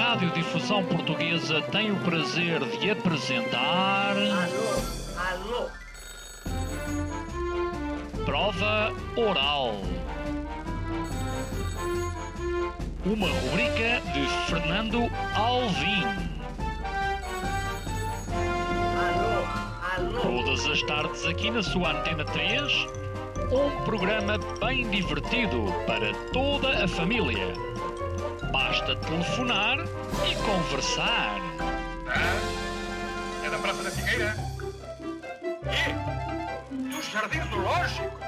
Radiodifusão Portuguesa tem o prazer de apresentar... Alô? Prova Oral. Uma rubrica de Fernando Alvim. Alô? Todas as tardes aqui na sua Antena 3, um programa bem divertido para toda a família. Basta telefonar e conversar. É da Praça da Figueira? E? Do Jardim Zoológico?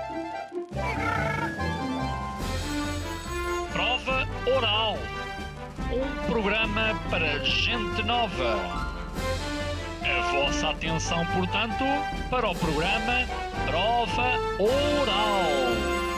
Prova Oral. Um programa para gente nova. A vossa atenção, portanto, para o programa Prova Oral.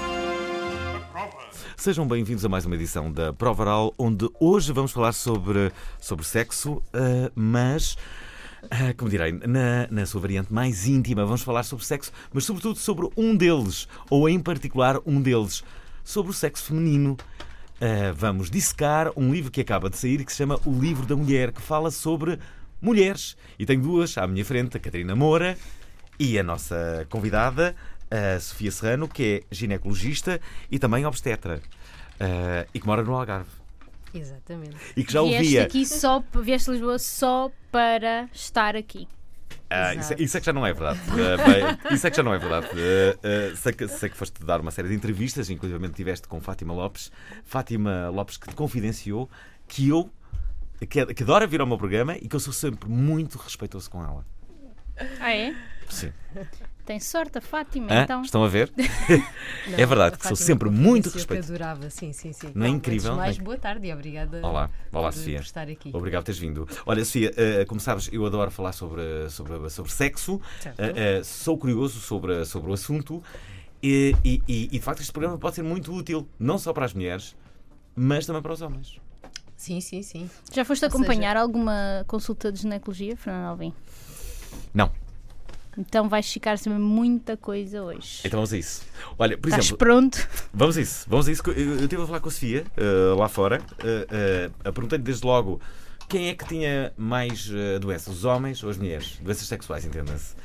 Sejam bem-vindos a mais uma edição da Prova Oral, onde hoje vamos falar sobre sexo, mas, como direi, na sua variante mais íntima, vamos falar sobre sexo, mas sobretudo sobre um deles, ou em particular um deles, sobre o sexo feminino. Vamos dissecar um livro que acaba de sair, que se chama O Livro da Mulher, que fala sobre mulheres. E tenho duas à minha frente, a Catarina Moura e a nossa convidada, a Sofia Serrano, que é ginecologista e também obstetra, e que mora no Algarve. Exatamente. E que já ouvia... Vieste a Lisboa só para estar aqui. Isso é que já não é verdade. Isso é que já não é verdade. Sei que foste dar uma série de entrevistas, inclusive tiveste com Fátima Lopes que te confidenciou que adora vir ao meu programa e que eu sou sempre muito respeitoso com ela. Ah, é? Sim. Tem sorte a Fátima, então. Estão a ver? Não, é verdade que sou sempre muito respeitoso. respeitoso. Eu adorava, sim. Não é incrível? Mais boa tarde e obrigada Olá, Sofia. por estar aqui. Obrigado por teres vindo. Olha, Sofia, como sabes, eu adoro falar sobre sexo. Sou curioso sobre o assunto e, de facto, este programa pode ser muito útil, não só para as mulheres, mas também para os homens. Sim. Já foste acompanhar alguma consulta de ginecologia, Fernando Alvim? Não. Então vais ficar sem muita coisa hoje. Então vamos a isso. Olha, por Estás exemplo, pronto? Vamos a isso. Eu estive a falar com a Sofia lá fora. Perguntei-lhe desde logo quem é que tinha mais doenças, os homens ou as mulheres? Doenças sexuais, entenda-se.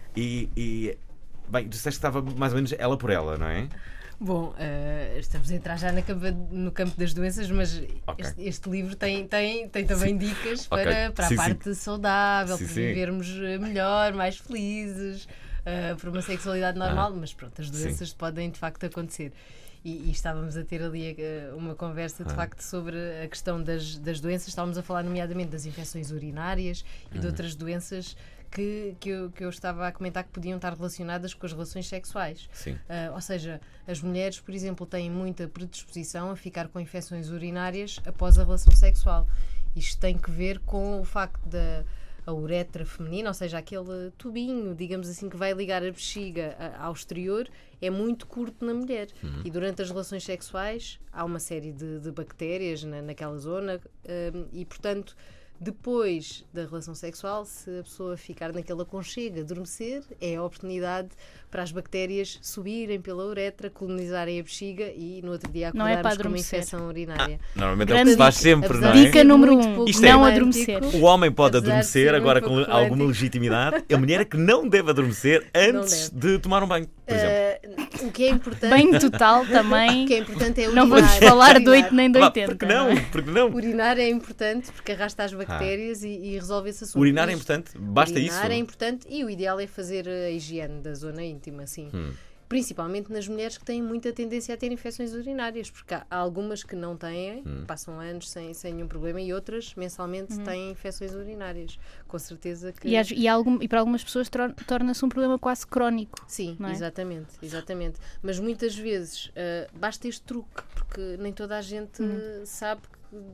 Bem, disseste que estava mais ou menos ela por ela, não é? Bom, estamos a entrar já no campo das doenças, mas Okay. este livro tem também dicas para a parte saudável, para vivermos melhor, mais felizes, por uma sexualidade normal, mas pronto, as doenças podem de facto acontecer. E estávamos a ter ali uma conversa de facto sobre a questão das doenças. Estávamos a falar nomeadamente das infecções urinárias e de outras doenças que eu estava a comentar que podiam estar relacionadas com as relações sexuais. Sim. Ou seja, as mulheres, por exemplo, têm muita predisposição a ficar com infecções urinárias após a relação sexual. Isto tem que ver com o facto da uretra feminina, ou seja, aquele tubinho, digamos assim, que vai ligar a bexiga ao exterior, é muito curto na mulher. E durante as relações sexuais há uma série de bactérias naquela zona e, portanto, depois da relação sexual, se a pessoa ficar naquele aconchego, adormecer, é a oportunidade para as bactérias subirem pela uretra, colonizarem a bexiga e no outro dia acordarmos com uma infecção urinária. Normalmente é o que se faz sempre, não é? Dica número 1, não adormecer. O homem pode Apesar de adormecer ser agora um com pouco alguma romântico. legitimidade. A mulher é que não deve adormecer antes de tomar um banho, por exemplo. O que é importante... Bem total também. O que é importante é Não urinar. vamos falar de 8 nem de Ah, 80. porque não? Porque não? Urinar é importante porque arrasta as bactérias e resolve esse assunto. Urinar é importante? Basta isso? Urinar é importante e o ideal é fazer a higiene da zona íntima, sim. Principalmente nas mulheres que têm muita tendência a ter infecções urinárias, porque há algumas que não têm, passam anos sem nenhum problema e outras mensalmente têm infecções urinárias. Com certeza que... E para algumas pessoas torna-se um problema quase crónico. Sim, não é? exatamente. Mas muitas vezes basta este truque, porque nem toda a gente sabe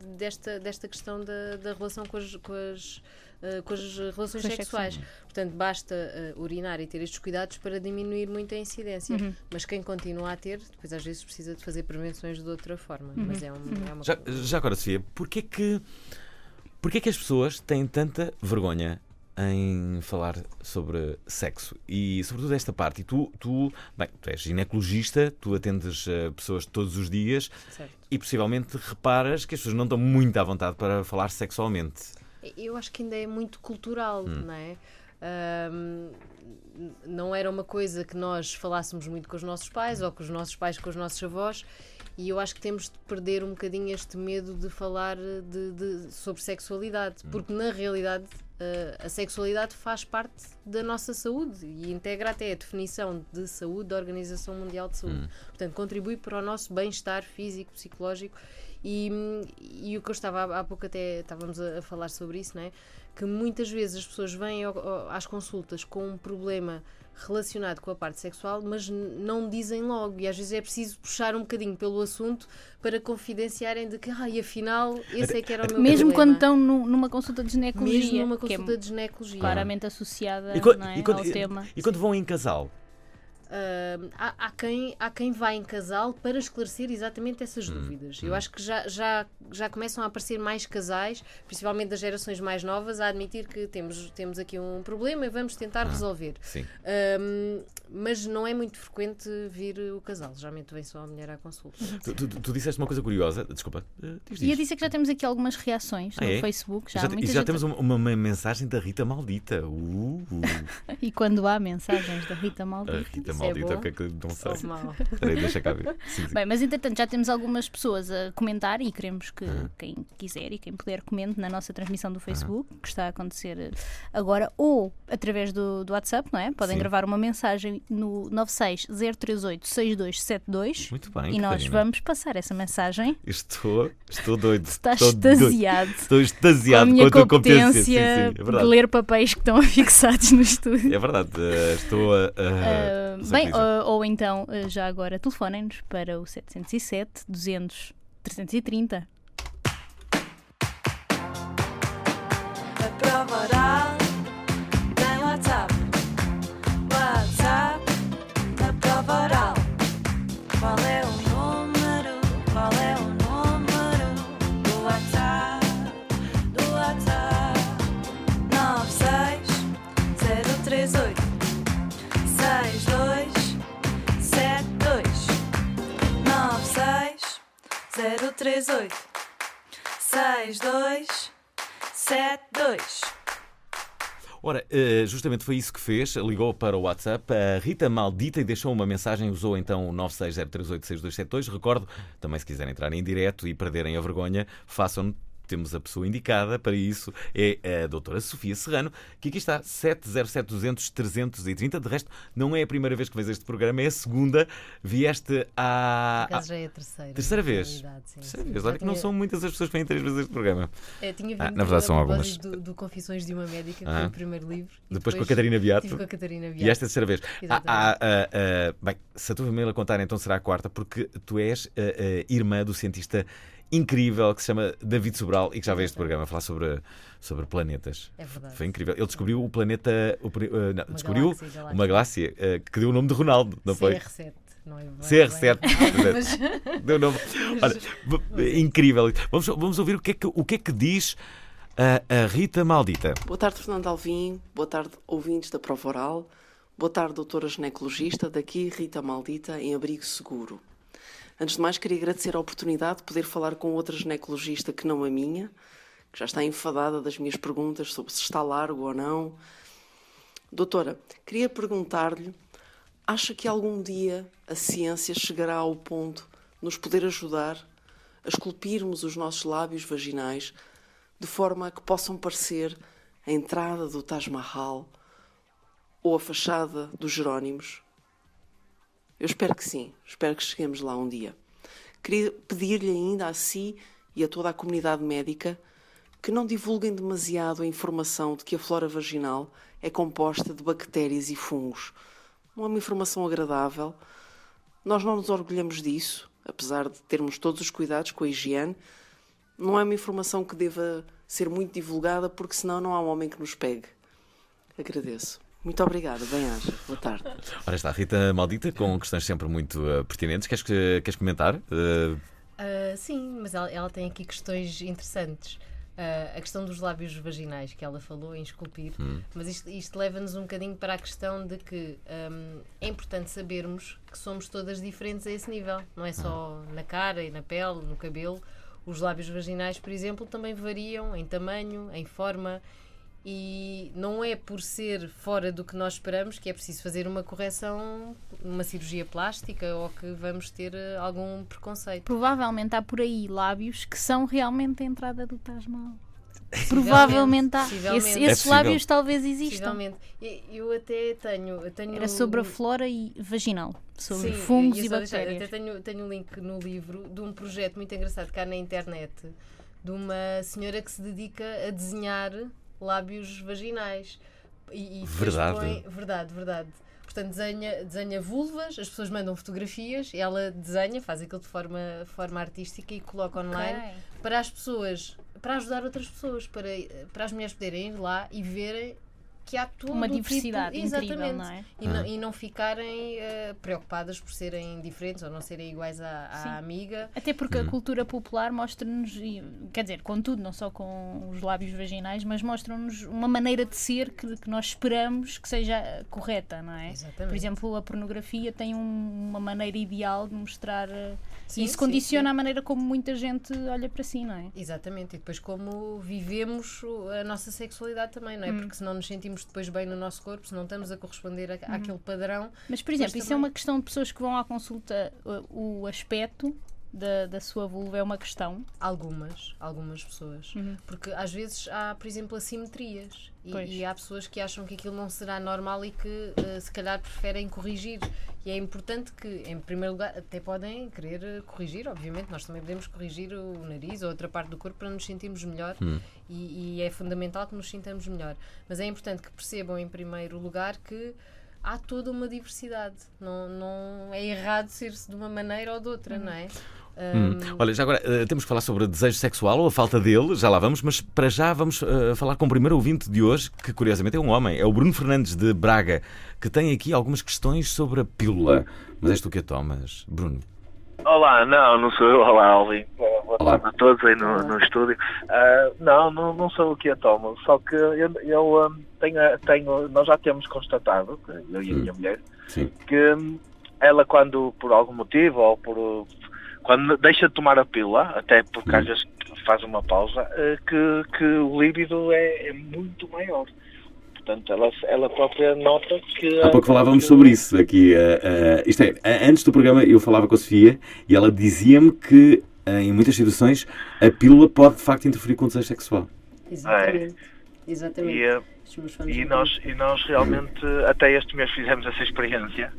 desta questão da relação com as relações sexuais. Portanto, basta urinar e ter estes cuidados para diminuir muito a incidência. Mas quem continua a ter, depois às vezes precisa de fazer prevenções de outra forma. Mas é uma Já agora, Sofia, porquê que as pessoas têm tanta vergonha em falar sobre sexo e, sobretudo, esta parte. E tu és ginecologista, tu atendes pessoas todos os dias. Certo. E possivelmente reparas que as pessoas não estão muito à vontade para falar sexualmente. Eu acho que ainda é muito cultural, não é? Não era uma coisa que nós falássemos muito com os nossos pais ou com os nossos pais com os nossos avós, e eu acho que temos de perder um bocadinho este medo de falar sobre sexualidade, porque na realidade a sexualidade faz parte da nossa saúde e integra até a definição de saúde da Organização Mundial de Saúde. Portanto, contribui para o nosso bem-estar físico, psicológico. E o que eu estava há pouco até estávamos a falar sobre isso, não é? Que muitas vezes as pessoas vêm às consultas com um problema relacionado com a parte sexual, mas não dizem logo, e às vezes é preciso puxar um bocadinho pelo assunto para confidenciarem de que, afinal, esse é que era o meu mesmo problema. quando estão numa consulta de ginecologia, Mesmo numa que consulta de ginecologia. claramente associada ao tema. E quando vão em casal? Há quem vá em casal para esclarecer exatamente essas dúvidas. Eu acho que já começam a aparecer mais casais, principalmente das gerações mais novas, a admitir que temos aqui um problema e vamos tentar resolver. Sim. Mas não é muito frequente vir o casal, geralmente vem só a mulher à consulta. Tu disseste uma coisa curiosa, desculpa. Ia dizer que já temos aqui algumas reações no Facebook. Já temos uma mensagem da Rita Maldita. E quando há mensagens da Rita Maldita. A Rita Isso Maldita, é o que é que não sei? Só mal. Espera aí, deixa cá ver. Sim. Bem, mas entretanto já temos algumas pessoas a comentar e queremos que quem quiser e quem puder comente na nossa transmissão do Facebook, que está a acontecer agora, ou através do WhatsApp, não é? Podem Sim. gravar uma mensagem no 960386272. Muito bem, e nós Catarina. vamos passar essa mensagem. Estou doido. Estás Estou doido. extasiado Estou com a extasiado minha com a tua competência. Sim, competência é de verdade. ler papéis que estão fixados no estúdio. É verdade. Estou a. não sei o Bem, que dizer. ou então, já agora, telefonem-nos para o 707 200 330. A prova oral tem WhatsApp. WhatsApp da prova oral. Qual é o número? Qual é o número do WhatsApp? Do WhatsApp 96038 6272 96038 6272. Ora, justamente foi isso que fez. Ligou para o WhatsApp a Rita Maldita e deixou uma mensagem. Usou então o 960386272. Recordo, também se quiserem entrar em direto e perderem a vergonha, façam-no. Temos a pessoa indicada para isso, é a doutora Sofia Serrano, que aqui está, 707-200-330. De resto, não é a primeira vez que vês este programa, é a segunda. Vieste Por acaso já é a terceira. Terceira na vez? realidade, sim, Terceira sim. vez. Já Olha que não são muitas as pessoas que vêm 3 vezes este programa. Tinha vindo na verdade são a algumas. propósito do Confissões de uma Médica, que foi o primeiro livro. E Depois com a Catarina Beato. Estive com a Catarina Beato. E esta é a terceira vez. Exatamente. Bem, se a tua família contar, então será a quarta, porque tu és a irmã do cientista incrível que se chama David Sobral e que já veio a este programa a falar sobre planetas. É verdade. Foi incrível. Ele descobriu o planeta. Descobriu galáxia. uma galáxia que deu o nome de Ronaldo, não foi? CR7. Não é bem, CR7. mas... Deu nome. Olha, incrível. Vamos ouvir o que é que diz a Rita Maldita. Boa tarde, Fernando Alvim. Boa tarde, ouvintes da Prova Oral. Boa tarde, doutora ginecologista. Daqui, Rita Maldita, em Abrigo Seguro. Antes de mais, queria agradecer a oportunidade de poder falar com outra ginecologista que não a minha, que já está enfadada das minhas perguntas sobre se está largo ou não. Doutora, queria perguntar-lhe, acha que algum dia a ciência chegará ao ponto de nos poder ajudar a esculpirmos os nossos lábios vaginais de forma a que possam parecer a entrada do Taj Mahal ou a fachada dos Jerónimos? Eu espero que sim, espero que cheguemos lá um dia. Queria pedir-lhe ainda a si e a toda a comunidade médica que não divulguem demasiado a informação de que a flora vaginal é composta de bactérias e fungos. Não é uma informação agradável. Nós não nos orgulhamos disso, apesar de termos todos os cuidados com a higiene. Não é uma informação que deva ser muito divulgada, porque senão não há um homem que nos pegue. Agradeço. Muito obrigada, bem-aja. Boa tarde. Ora está, Rita Maldita, com questões sempre muito pertinentes. Queres comentar? Sim, mas ela tem aqui questões interessantes. A questão dos lábios vaginais que ela falou em esculpir, mas isto leva-nos um bocadinho para a questão de que é importante sabermos que somos todas diferentes a esse nível, não é só na cara e na pele, no cabelo. Os lábios vaginais, por exemplo, também variam em tamanho, em forma, e não é por ser fora do que nós esperamos que é preciso fazer uma correção, uma cirurgia plástica, ou que vamos ter algum preconceito. Provavelmente há por aí lábios que são realmente a entrada do Taj Mahal. Provavelmente há. Possivelmente. Esses possível. lábios talvez existam. Possivelmente. Eu até tenho Era sobre a flora e vaginal, sobre Sim, fungos ia e só deixar, bactérias. até tenho um link no livro de um projeto muito engraçado cá na internet, de uma senhora que se dedica a desenhar lábios vaginais. E Verdade. Verdade. Portanto, desenha vulvas, as pessoas mandam fotografias, ela desenha, faz aquilo de forma artística e coloca online para as pessoas, para ajudar outras pessoas, para as mulheres poderem ir lá e verem que há todo Uma um diversidade tipo, incrível, exatamente, não é? e não ficarem preocupadas por serem diferentes ou não serem iguais à amiga. Até porque a cultura popular mostra-nos, quer dizer, contudo, não só com os lábios vaginais, mas mostra-nos uma maneira de ser que nós esperamos que seja correta, não é? Exatamente. Por exemplo, a pornografia tem uma maneira ideal de mostrar. Sim, e isso sim, condiciona sim. a maneira como muita gente olha para si, não é? Exatamente, e depois como vivemos a nossa sexualidade também, não é? Porque se não nos sentimos depois bem no nosso corpo, se não estamos a corresponder àquele padrão. Mas, por exemplo, Mas isso é também- uma questão de pessoas que vão à consulta, o aspecto da sua vulva é uma questão. Algumas pessoas. Porque às vezes há, por exemplo, assimetrias. Pois. E há pessoas que acham que aquilo não será normal e que se calhar preferem corrigir. E é importante que, em primeiro lugar, até podem querer corrigir, obviamente. Nós também podemos corrigir o nariz ou outra parte do corpo para nos sentirmos melhor. E é fundamental que nos sintamos melhor. Mas é importante que percebam, em primeiro lugar, que há toda uma diversidade. Não é errado ser-se de uma maneira ou de outra, não é? Olha, já agora temos que falar sobre o desejo sexual ou a falta dele, já lá vamos, mas para já vamos falar com o primeiro ouvinte de hoje, que curiosamente é um homem, é o Bruno Fernandes de Braga, que tem aqui algumas questões sobre a pílula. Mas és tu que a tomas, Bruno? Olá, não sou eu. Olá, Alvin. Boa Olá. tarde a todos aí no estúdio. Não sou o que a tomo, só que eu tenho, nós já temos constatado, eu e a minha mulher, Sim. que ela quando, por algum motivo, ou quando deixa de tomar a pílula, até porque às vezes faz uma pausa, que o líbido é muito maior. Portanto, ela própria nota que... Há pouco falávamos sobre isso aqui. Isto é, antes do programa eu falava com a Sofia e ela dizia-me que em muitas situações a pílula pode de facto interferir com o desejo sexual. Exatamente. E nós realmente, até este mês fizemos essa experiência,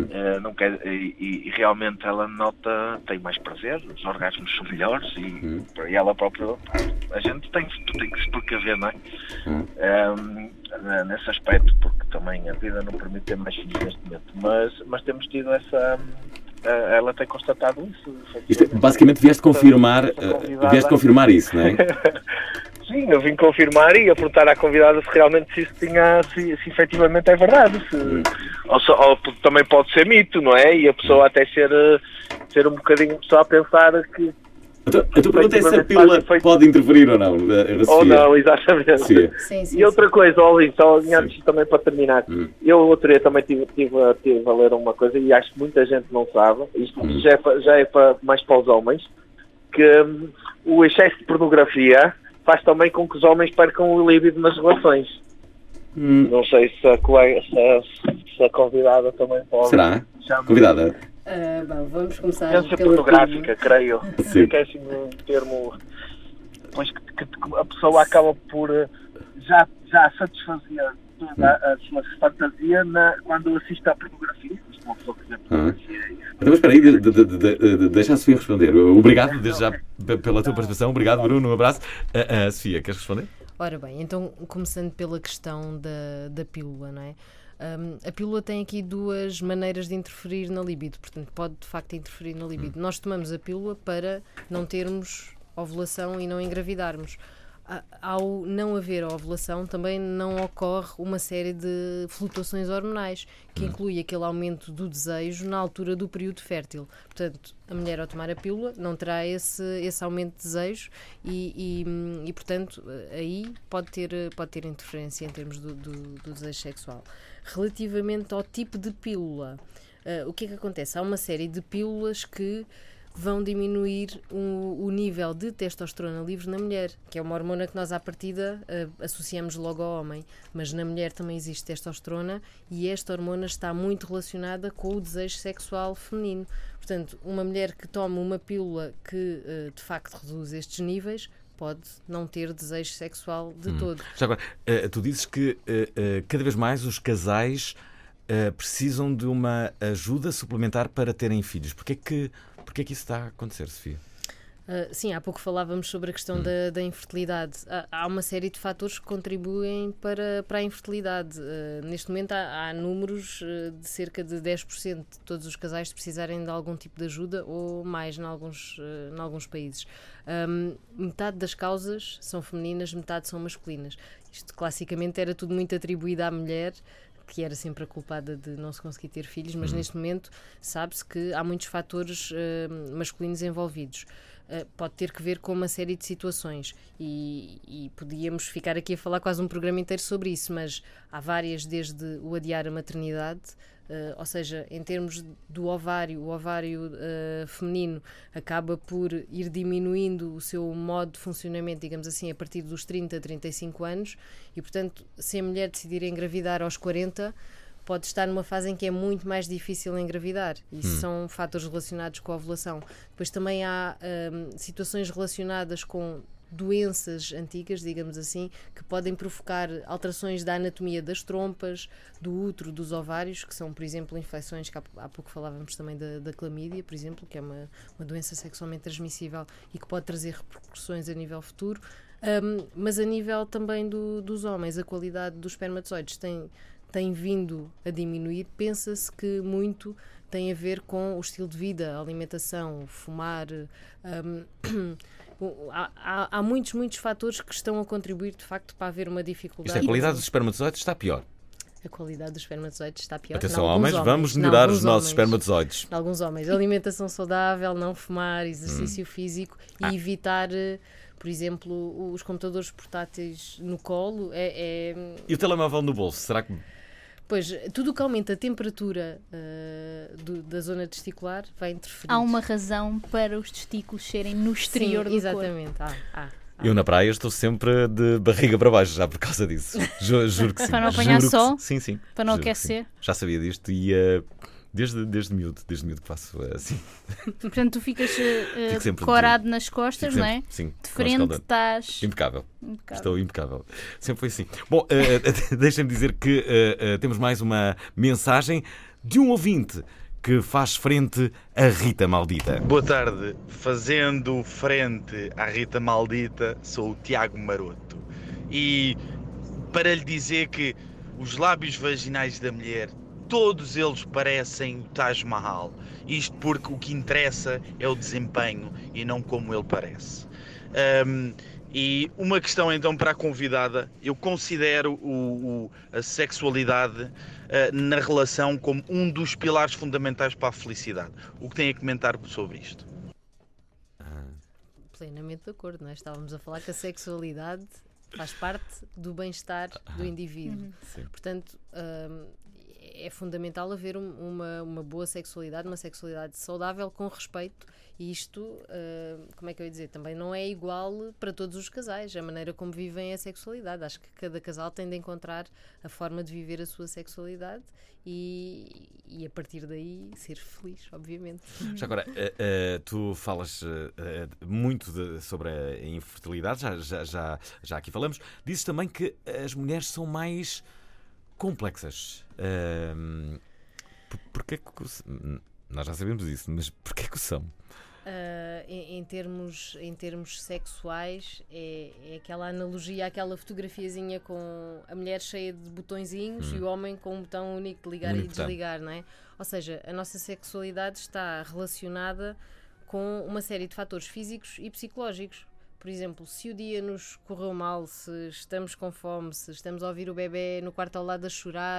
e realmente ela nota, tem mais prazer, os orgasmos são melhores e ela própria, a gente tem que se precaver, não é? Nesse aspecto, porque também a vida não permite ter mais filhos neste momento, mas temos tido essa... ela tem constatado isso. Basicamente vieste confirmar isso, não é? Sim, eu vim confirmar e a perguntar à convidada se realmente se efetivamente é verdade. Ou também pode ser mito, não é? E a pessoa até ser um bocadinho só a pensar que... A tua pergunta é se a pílula pode interferir ou não, Sofia. Ou não, exatamente. Sim. Sim, E outra coisa, Olin, só antes também para terminar, eu outro dia também tive a ler uma coisa e acho que muita gente não sabe, isto já é mais para os homens, que o excesso de pornografia faz também com que os homens percam o líbido nas relações. Não sei se a convidada também pode... Será? Convidada? Bom, vamos começar Ciência pelo pornográfica, creio. Sim. Que é assim um termo... Pois que a pessoa acaba por já satisfazer toda a sua fantasia quando assiste à pornografia. Isto uma pessoa que vê pornografia. Então, mas espera aí, deixa a Sofia responder. Obrigado, desde já, pela tua participação. Obrigado, Bruno, um abraço. Sofia, queres responder? Ora bem, então começando pela questão da pílula, não é? A pílula tem aqui duas maneiras de interferir na libido, portanto pode de facto interferir na libido. Nós tomamos a pílula para não termos ovulação e não engravidarmos. Ao não haver ovulação, também não ocorre uma série de flutuações hormonais, que inclui aquele aumento do desejo na altura do período fértil. Portanto, a mulher ao tomar a pílula não terá esse aumento de desejo e portanto, aí pode ter interferência em termos do desejo sexual. Relativamente ao tipo de pílula, o que é que acontece? Há uma série de pílulas que vão diminuir o nível de testosterona livre na mulher, que é uma hormona que nós à partida associamos logo ao homem, mas na mulher também existe testosterona e esta hormona está muito relacionada com o desejo sexual feminino. Portanto, uma mulher que toma uma pílula que de facto reduz estes níveis pode não ter desejo sexual de todo. Já agora, tu dizes que cada vez mais os casais precisam de uma ajuda suplementar para terem filhos. Porquê é que isso está a acontecer, Sofia? Sim, há pouco falávamos sobre a questão da infertilidade. Há uma série de fatores que contribuem para a infertilidade. Neste momento há números de cerca de 10% de todos os casais precisarem de algum tipo de ajuda ou mais em alguns países. Metade das causas são femininas, metade são masculinas. Isto classicamente era tudo muito atribuído à mulher, que era sempre a culpada de não se conseguir ter filhos, mas neste momento sabe-se que há muitos fatores masculinos envolvidos. Pode ter que ver com uma série de situações e podíamos ficar aqui a falar quase um programa inteiro sobre isso, mas há várias, desde o adiar a maternidade, ou seja, em termos do ovário, o ovário feminino acaba por ir diminuindo o seu modo de funcionamento, digamos assim, a partir dos 30, 35 anos e, portanto, se a mulher decidir engravidar aos 40, pode estar numa fase em que é muito mais difícil engravidar. Isso são fatores relacionados com a ovulação. Depois também há situações relacionadas com doenças antigas, digamos assim, que podem provocar alterações da anatomia das trompas, do útero, dos ovários, que são, por exemplo, infecções, que há pouco falávamos também da clamídia, por exemplo, que é uma doença sexualmente transmissível e que pode trazer repercussões a nível futuro. Mas a nível também dos homens, a qualidade dos espermatozoides tem vindo a diminuir. Pensa-se que muito tem a ver com o estilo de vida, a alimentação, fumar. Há muitos fatores que estão a contribuir, de facto, para haver uma dificuldade. A qualidade dos espermatozoides está pior. A qualidade dos espermatozoides está pior. Atenção, homens, vamos melhorar os nossos espermatozoides. Alguns homens. Alimentação saudável, não fumar, exercício físico e evitar, por exemplo, os computadores portáteis no colo. E o telemóvel no bolso, será que... Pois, tudo o que aumenta a temperatura da zona testicular vai interferir. Há uma razão para os testículos serem no exterior do corpo. Exatamente. Eu na praia estou sempre de barriga para baixo, já por causa disso. Juro que sim. Para não apanhar sol? Sim. Para não aquecer? Já sabia disto e desde miúdo que faço assim. Portanto, tu ficas corado nas costas, sempre, não é? Sim. De frente estás... Impecável. Estou impecável. Sempre foi assim. Bom, deixem-me dizer que temos mais uma mensagem de um ouvinte que faz frente à Rita Maldita. Boa tarde. Fazendo frente à Rita Maldita, sou o Tiago Maroto. E para lhe dizer que os lábios vaginais da mulher, todos eles parecem o Taj Mahal. Isto porque o que interessa é o desempenho e não como ele parece. E uma questão então para a convidada: eu considero a sexualidade na relação como um dos pilares fundamentais para a felicidade. O que tem a comentar sobre isto? Plenamente de acordo, não é? Estávamos a falar que a sexualidade faz parte do bem-estar do indivíduo. Portanto, é fundamental haver uma boa sexualidade, uma sexualidade saudável, com respeito. E isto, como é que eu ia dizer, também não é igual para todos os casais, a maneira como vivem a sexualidade. Acho que cada casal tem de encontrar a forma de viver a sua sexualidade e a partir daí ser feliz, obviamente. Já agora, tu falas muito sobre a infertilidade, já aqui falamos. Dizes também que as mulheres são mais complexas. Porquê que nós já sabemos isso, mas porquê que o são? Em termos sexuais, é aquela analogia, aquela fotografiazinha com a mulher cheia de botõezinhos e o homem com um botão único de ligar e desligar, não é? Ou seja, a nossa sexualidade está relacionada com uma série de fatores físicos e psicológicos. por exemplo, se o dia nos correu mal, se estamos com fome, se estamos a ouvir o bebê no quarto ao lado a chorar,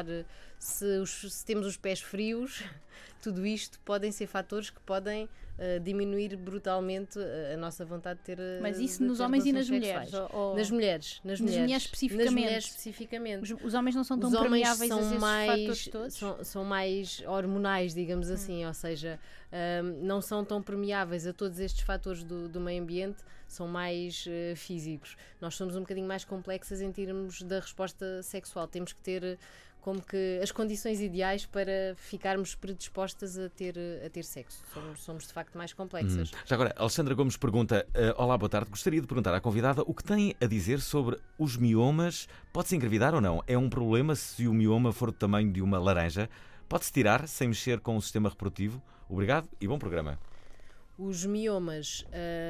se temos os pés frios, tudo isto podem ser fatores que podem diminuir brutalmente a nossa vontade de ter. Mas isso de nos ter homens e relações nas mulheres? sexuais. Ou- Nas mulheres. Nas mulheres especificamente? Nas mulheres especificamente. Os homens não são tão Os homens permeáveis a são esses mais, fatores todos? são mais hormonais, digamos assim, ou seja, não são tão permeáveis a todos estes fatores do meio ambiente, são mais físicos. Nós somos um bocadinho mais complexas em termos da resposta sexual. Temos que ter como que as condições ideais para ficarmos predispostas a ter sexo. Somos de facto mais complexas. Já agora, Alexandra Gomes pergunta: olá, boa tarde. Gostaria de perguntar à convidada o que tem a dizer sobre os miomas. Pode-se engravidar ou não? É um problema se o mioma for do tamanho de uma laranja? Pode-se tirar sem mexer com o sistema reprodutivo? Obrigado e bom programa. Os miomas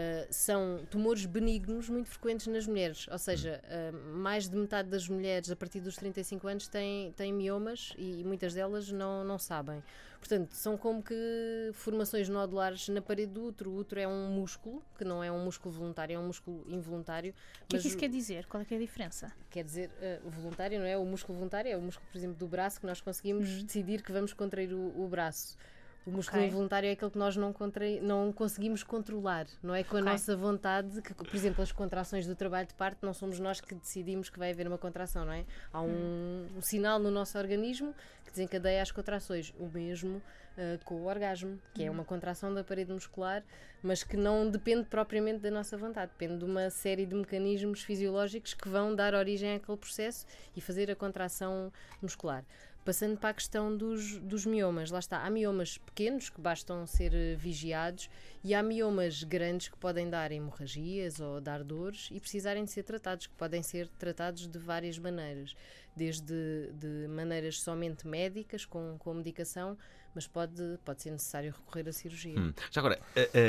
são tumores benignos muito frequentes nas mulheres, ou seja, mais de metade das mulheres a partir dos 35 anos têm miomas e muitas delas não sabem. Portanto, são como que formações nodulares na parede do útero. O útero é um músculo, que não é um músculo voluntário, é um músculo involuntário. O que é que isso quer dizer? Qual é que é a diferença? Quer dizer, o voluntário não é o músculo voluntário, é o músculo, por exemplo, do braço, que nós conseguimos decidir que vamos contrair o braço. O músculo involuntário é aquele que nós não conseguimos controlar, não é com a nossa vontade, que, por exemplo, as contrações do trabalho de parto não somos nós que decidimos que vai haver uma contração, não é? Há um sinal no nosso organismo que desencadeia as contrações, o mesmo com o orgasmo, que é uma contração da parede muscular, mas que não depende propriamente da nossa vontade, depende de uma série de mecanismos fisiológicos que vão dar origem àquele processo e fazer a contração muscular. Passando para a questão dos miomas, lá está, há miomas pequenos que bastam ser vigiados e há miomas grandes que podem dar hemorragias ou dar dores e precisarem de ser tratados, que podem ser tratados de várias maneiras, desde de maneiras somente médicas, com medicação, mas pode ser necessário recorrer à cirurgia. Já agora,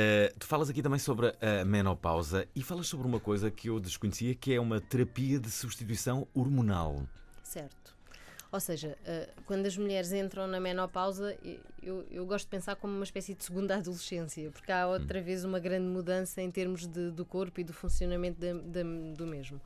tu falas aqui também sobre a menopausa e falas sobre uma coisa que eu desconhecia, que é uma terapia de substituição hormonal. Certo. Ou seja, quando as mulheres entram na menopausa, eu gosto de pensar como uma espécie de segunda adolescência, porque há outra vez uma grande mudança em termos do corpo e do funcionamento do mesmo.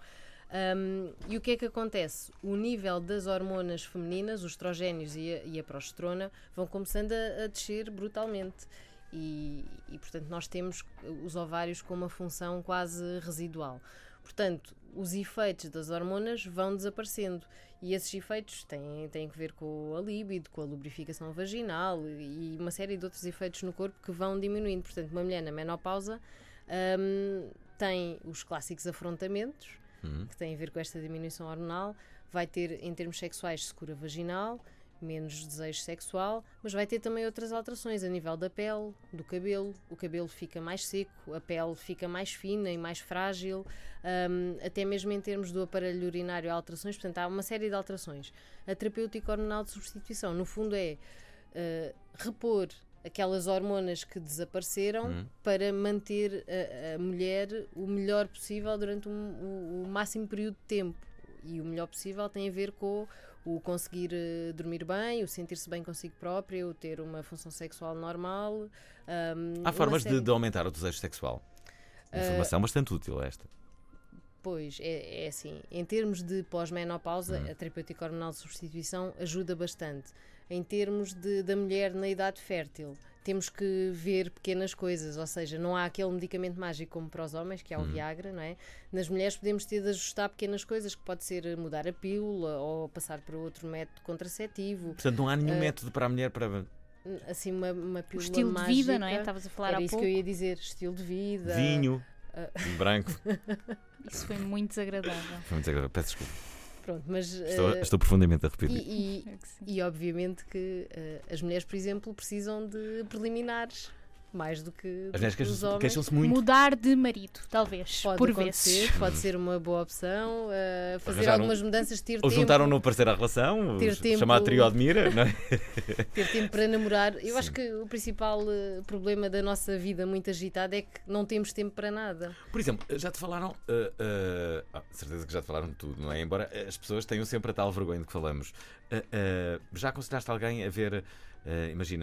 E o que é que acontece? O nível das hormonas femininas, os estrogénios e a progesterona, vão começando a descer brutalmente. E, portanto, nós temos os ovários com uma função quase residual. Portanto, os efeitos das hormonas vão desaparecendo e esses efeitos têm que ver com a líbido, com a lubrificação vaginal e uma série de outros efeitos no corpo que vão diminuindo. Portanto, uma mulher na menopausa tem os clássicos afrontamentos, que têm a ver com esta diminuição hormonal, vai ter, em termos sexuais, secura vaginal, menos desejo sexual, mas vai ter também outras alterações a nível da pele, do cabelo. O cabelo fica mais seco, a pele fica mais fina e mais frágil, até mesmo em termos do aparelho urinário há alterações, portanto há uma série de alterações. A terapêutica hormonal de substituição, no fundo, é repor aquelas hormonas que desapareceram para manter a mulher o melhor possível durante o máximo período de tempo. E o melhor possível tem a ver com o conseguir dormir bem, o sentir-se bem consigo própria, o ter uma função sexual normal. Há formas de aumentar o desejo sexual. Informação bastante útil esta. Pois, é assim. Em termos de pós-menopausa, a terapêutica hormonal de substituição ajuda bastante. Em termos da mulher na idade fértil, temos que ver pequenas coisas, ou seja, não há aquele medicamento mágico como para os homens, que é o Viagra, não é? Nas mulheres podemos ter de ajustar pequenas coisas, que pode ser mudar a pílula ou passar para outro método contraceptivo. Portanto, não há nenhum método para a mulher para... Assim, uma pílula o estilo mágica, de vida, não é? Estavas a falar há pouco. Era isso que eu ia dizer, estilo de vida. Vinho, branco. Isso foi muito desagradável. Foi muito desagradável, peço desculpa. Pronto, mas, estou profundamente arrepiado. E obviamente que as mulheres, por exemplo, precisam de preliminares mais do que as mulheres os homens. queixam-se muito. Mudar de marido, talvez, pode por acontecer, vezes. pode ser uma boa opção. Fazer Arranjar algumas mudanças, ter ou tempo. juntar um novo parceiro à relação, ter tempo, chamado trio Admira, não é? Ter tempo para namorar. Eu acho que o principal problema da nossa vida muito agitada é que não temos tempo para nada. Por exemplo, já te falaram, certeza que já te falaram de tudo, não é? Embora as pessoas tenham sempre a tal vergonha de que falamos. Já aconselhaste alguém a ver, imagina,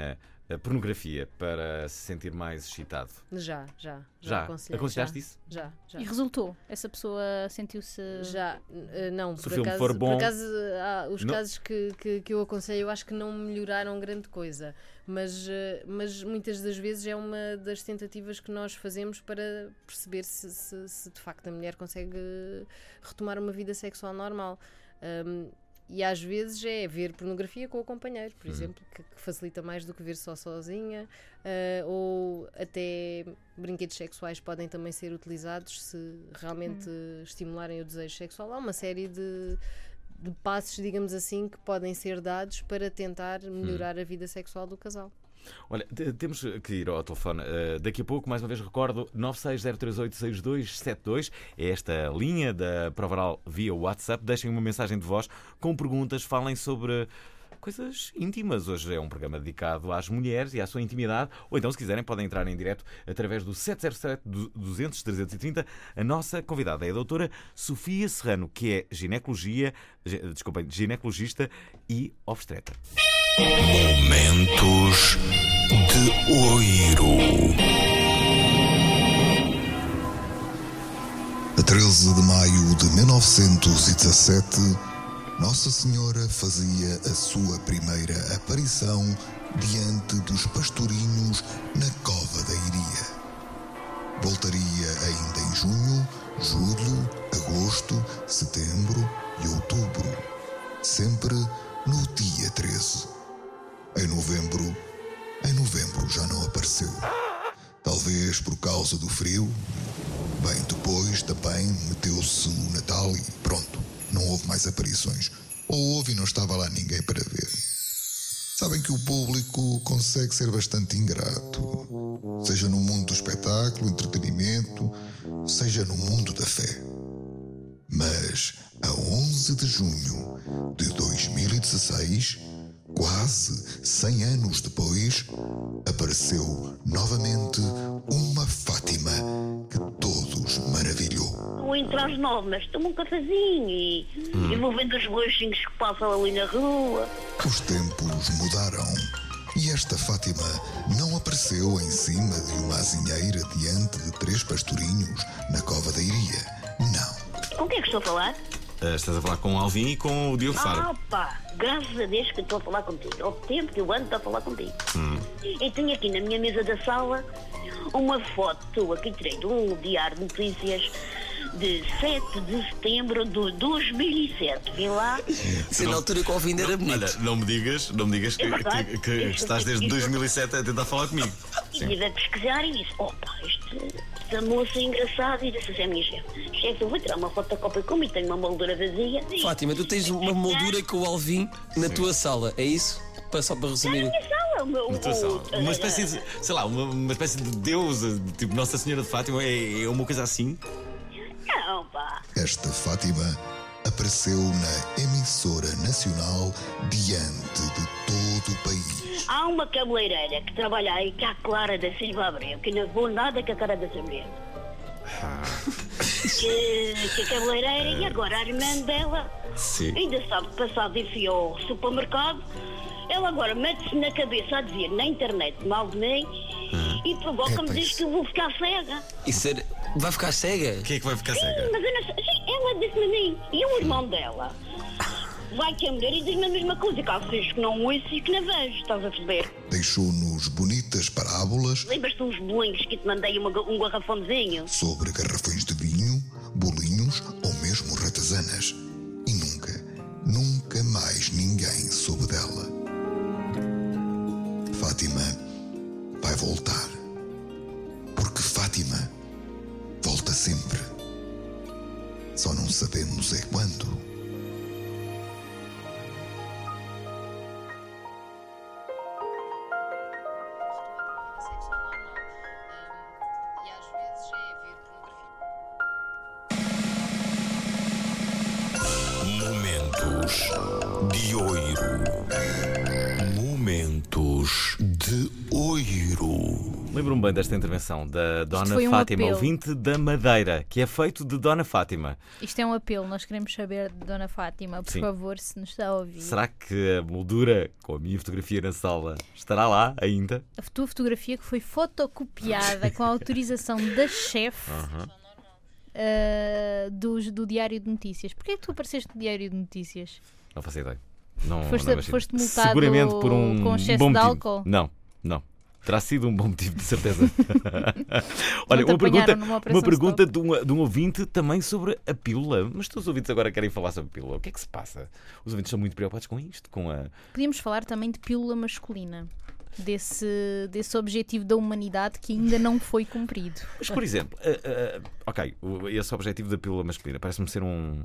a pornografia para se sentir mais excitado? Já. Aconselhaste isso? Já. E resultou? Essa pessoa sentiu-se. Já, não, Se por o filme acaso, for bom- por acaso os Não. casos que eu aconselho, eu acho que não melhoraram grande coisa, mas muitas das vezes é uma das tentativas que nós fazemos para perceber se de facto a mulher consegue retomar uma vida sexual normal. E às vezes é ver pornografia com o companheiro, por exemplo, que facilita mais do que ver só sozinha, ou até brinquedos sexuais podem também ser utilizados se realmente estimularem o desejo sexual. Há uma série de passos, digamos assim, que podem ser dados para tentar melhorar a vida sexual do casal. Olha, temos que ir ao telefone. Daqui a pouco, mais uma vez recordo, 960386272. É esta linha da Prova Oral via WhatsApp. Deixem uma mensagem de voz com perguntas. Falem sobre coisas íntimas. Hoje é um programa dedicado às mulheres e à sua intimidade. Ou então, se quiserem, podem entrar em direto através do 707-200-330. A nossa convidada é a doutora Sofia Serrano, que é ginecologista e obstetra. Momentos de Oiro. A 13 de maio de 1917, Nossa Senhora fazia a sua primeira aparição diante dos pastorinhos na Cova da Iria. Voltaria ainda em junho, julho, agosto, setembro e outubro, sempre no dia 13. Em novembro já não apareceu. Talvez por causa do frio. Bem, depois também meteu-se o Natal e pronto, não houve mais aparições. Ou houve e não estava lá ninguém para ver. Sabem que o público consegue ser bastante ingrato, seja no mundo do espetáculo, entretenimento, seja no mundo da fé. Mas a 11 de junho de 2016, quase 100 anos depois, apareceu novamente uma Fátima que todos maravilhou. Ou entre as 9, mas tomo um cafezinho e vou vendo os boixinhos que passam ali na rua. Os tempos mudaram e esta Fátima não apareceu em cima de uma azinheira diante de 3 pastorinhos na Cova da Iria. Não. Com quem é que estou a falar? Estás a falar com o Alvin e com o Diogo Faro. Pá, graças a Deus que estou a falar contigo. Ao tempo que eu ando a falar contigo. E tenho aqui na minha mesa da sala uma foto tua que tirei de um diário de notícias de 7 de setembro de 2007. Vi lá. Se na altura que o Alvin era bonito. Olha, não me digas que estás desde 2007 a tentar falar comigo. E estive a pesquisar e disse, esta moça é engraçada, e disse assim à minha chefe, eu vou tirar uma fotocópia como e tenho uma moldura vazia. Fátima, tu tens uma moldura com o Alvin na tua sala, é isso? Só para resumir. Na minha sala, Na tua sala. Uma espécie de, sei lá, uma espécie de deusa, tipo Nossa Senhora de Fátima, é uma coisa assim? Não, pá. Esta Fátima apareceu na emissora nacional diante de todo o país. Há uma cabeleireira que trabalha aí, que é a Clara da Silva Abreu, que não vou nada com a cara da Silva. Que a cabeleireira, e agora a irmã dela ainda sabe passar de fio ao supermercado. Ela agora mete-se na cabeça a dizer na internet mal de mim e provoca-me diz que eu vou ficar cega. Vai ficar cega? Quem é que vai ficar cega? Mas eu não sei. Sim, ela disse-me a mim. E o irmão dela vai que a mulher e diz-me a mesma coisa, que há vezes que não ouço e que não vejo, estás a perceber? Deixou-nos bonitas parábolas. Lembras-te uns bolinhos que te mandei um garrafãozinho? Sobre garrafões de vinho, bolinhos ou mesmo ratazanas. E nunca mais ninguém soube dela. Fátima vai voltar. Porque Fátima volta sempre. Só não sabemos é quando. Momentos de Oiro. Momentos de Oiro. Lembro-me bem desta intervenção da Dona foi um Fátima, apelo. ouvinte da Madeira, que é feito de Dona Fátima. Isto é um apelo, nós queremos saber de Dona Fátima, por Sim. favor, se nos está a ouvir. Será que a moldura com a minha fotografia na sala estará lá ainda? A tua fotografia que foi fotocopiada com a autorização da chefe do Diário de Notícias. Porquê é que tu apareceste no Diário de Notícias? Não faço ideia. Não imagino. Foste multado seguramente por um com excesso bom de motivo. álcool? Não. Terá sido um bom motivo, de certeza. Olha, Não te apanharam numa uma operação pergunta de um ouvinte também sobre a pílula. Mas todos os ouvintes agora querem falar sobre a pílula. O que é que se passa? Os ouvintes são muito preocupados com isto, com a... Podíamos falar também de pílula masculina. Desse objetivo da humanidade que ainda não foi cumprido. Mas, por exemplo, esse objetivo da pílula masculina parece-me ser um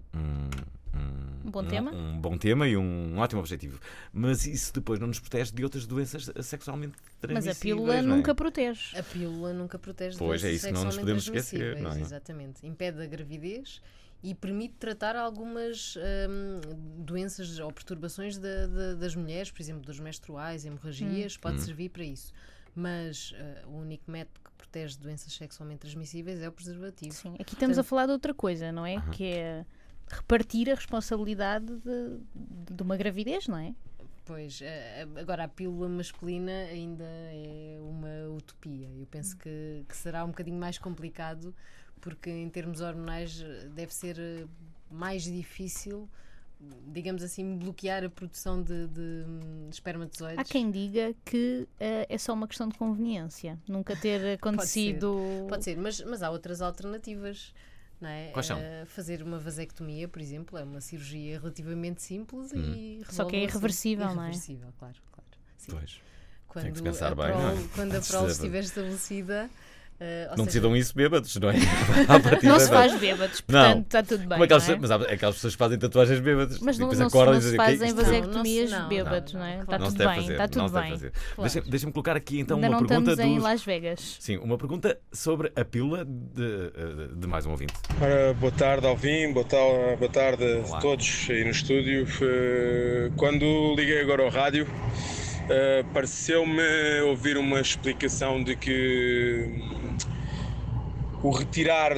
bom tema? Um bom tema e um ótimo objetivo. Mas isso depois não nos protege de outras doenças sexualmente transmissíveis. Mas a pílula nunca protege. A pílula nunca protege de Pois, doenças é isso que não nos sexualmente podemos esquecer, transmissíveis, não é? Exatamente. Impede a gravidez e permite tratar algumas doenças ou perturbações das mulheres, por exemplo, dos menstruais, hemorragias, pode servir para isso. Mas o único método que protege de doenças sexualmente transmissíveis é o preservativo. Sim, aqui estamos a falar de outra coisa, não é? Que é repartir a responsabilidade de uma gravidez, não é? Pois, agora a pílula masculina ainda é uma utopia. Eu penso que será um bocadinho mais complicado, porque em termos hormonais deve ser mais difícil, digamos assim, bloquear a produção de espermatozoides. Há quem diga que é só uma questão de conveniência, nunca ter acontecido... Pode ser, mas há outras alternativas. Não é? Quais são? Fazer uma vasectomia, por exemplo, é uma cirurgia relativamente simples e só que é irreversível, não é? Irreversível, claro. Sim. Pois. Quando Tem que se pensar a bem, prole, não é? quando a prole estiver estabelecida... não decidam isso bêbados, não é? Não se faz bêbados, portanto está tudo bem. Como é que não é? Mas há aquelas pessoas que fazem tatuagens bêbadas. Mas não, depois não, acordam não e se dizem, fazem "Que é isto?" vasectomias bêbados, não é? Está Não se tudo deve bem, fazer, está não tudo se deve bem. fazer. Claro. Deixa-me colocar aqui então Ainda uma não pergunta estamos em Las Vegas. Sim, uma pergunta sobre a pílula de mais um ouvinte. Ora, boa tarde, Alvin, boa tarde Olá. a todos aí no estúdio. Quando liguei agora ao rádio, pareceu-me ouvir uma explicação de que o retirar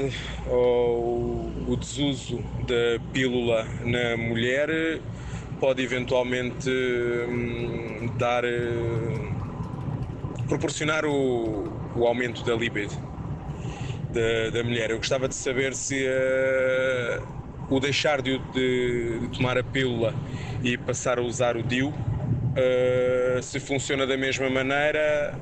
ou o desuso da pílula na mulher pode eventualmente proporcionar o aumento da libido da mulher. Eu gostava de saber se o deixar de tomar a pílula e passar a usar o DIU se funciona da mesma maneira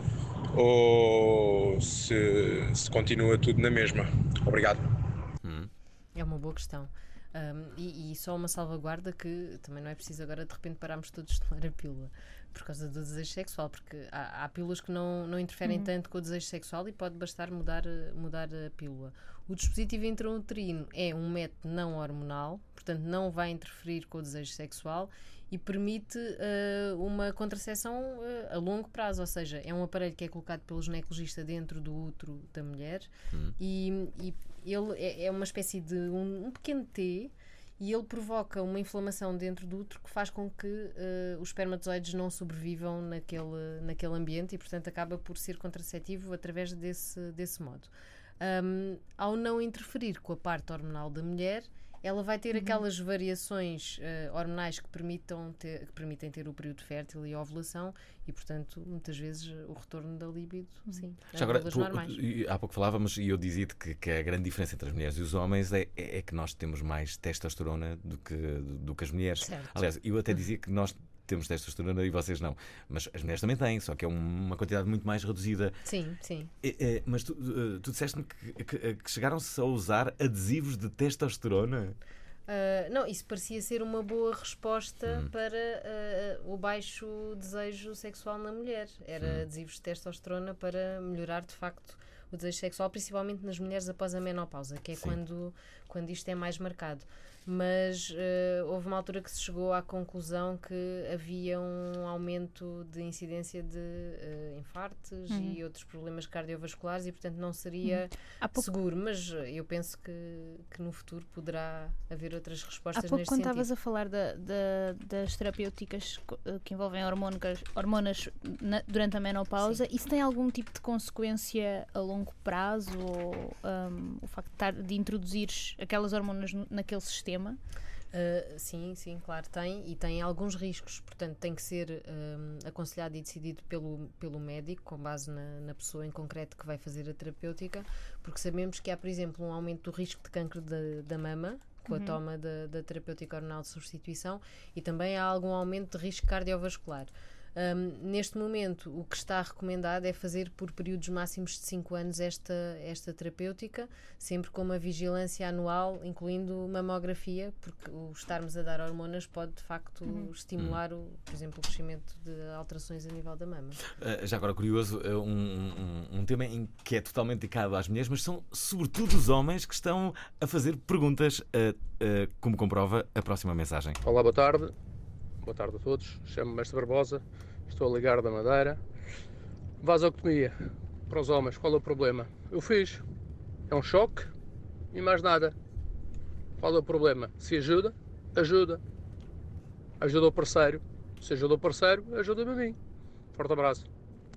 ou se continua tudo na mesma. Obrigado. É uma boa questão. E só uma salvaguarda que também não é preciso agora de repente pararmos todos de tomar a pílula por causa do desejo sexual, porque há pílulas que não interferem tanto com o desejo sexual e pode bastar mudar a pílula. O dispositivo intrauterino é um método não hormonal, portanto não vai interferir com o desejo sexual e permite uma contracepção a longo prazo, ou seja, é um aparelho que é colocado pelo ginecologista dentro do útero da mulher e ele é uma espécie de um pequeno T e ele provoca uma inflamação dentro do útero que faz com que os espermatozoides não sobrevivam naquele ambiente e, portanto, acaba por ser contraceptivo através desse modo. Ao não interferir com a parte hormonal da mulher, ela vai ter aquelas variações hormonais que permitem ter o período fértil e a ovulação e, portanto, muitas vezes o retorno da libido, sim, Já agora, normais. há pouco falávamos e eu dizia-te que a grande diferença entre as mulheres e os homens é que nós temos mais testosterona do que as mulheres. Certo. Aliás, eu até dizia que nós temos testosterona e vocês não. Mas as mulheres também têm, só que é uma quantidade muito mais reduzida. Sim, sim. Mas tu disseste-me que chegaram-se a usar adesivos de testosterona? Não, isso parecia ser uma boa resposta para o baixo desejo sexual na mulher. Era adesivos de testosterona para melhorar, de facto, o desejo sexual, principalmente nas mulheres após a menopausa, que é quando isto é mais marcado. Mas houve uma altura que se chegou à conclusão que havia um aumento de incidência de infartos e outros problemas cardiovasculares e, portanto, não seria seguro. Mas eu penso que no futuro poderá haver outras respostas neste sentido. Há pouco, quando estavas a falar das terapêuticas que envolvem hormonas durante a menopausa, isso tem algum tipo de consequência a longo prazo? Ou o facto de introduzires aquelas hormonas naquele sistema? Sim, claro, tem, e tem alguns riscos, portanto tem que ser aconselhado e decidido pelo médico, com base na pessoa em concreto que vai fazer a terapêutica, porque sabemos que há, por exemplo, um aumento do risco de cancro da mama com a toma da terapêutica hormonal de substituição, e também há algum aumento de risco cardiovascular. Neste momento, o que está recomendado é fazer por períodos máximos de 5 anos esta terapêutica, sempre com uma vigilância anual, incluindo mamografia, porque o estarmos a dar hormonas pode, de facto, estimular, por exemplo, o crescimento de alterações a nível da mama. Já agora, curioso, um tema em que é totalmente dedicado às mulheres, mas são sobretudo os homens que estão a fazer perguntas, como comprova a próxima mensagem. Olá, boa tarde. Boa tarde a todos. Chamo-me Mestre Barbosa. Estou a ligar da Madeira. Vasectomia para os homens, qual é o problema? Eu fiz. É um choque e mais nada. Qual é o problema? Se ajuda, ajuda. Ajuda o parceiro. Se ajuda o parceiro, ajuda-me a mim. Forte abraço.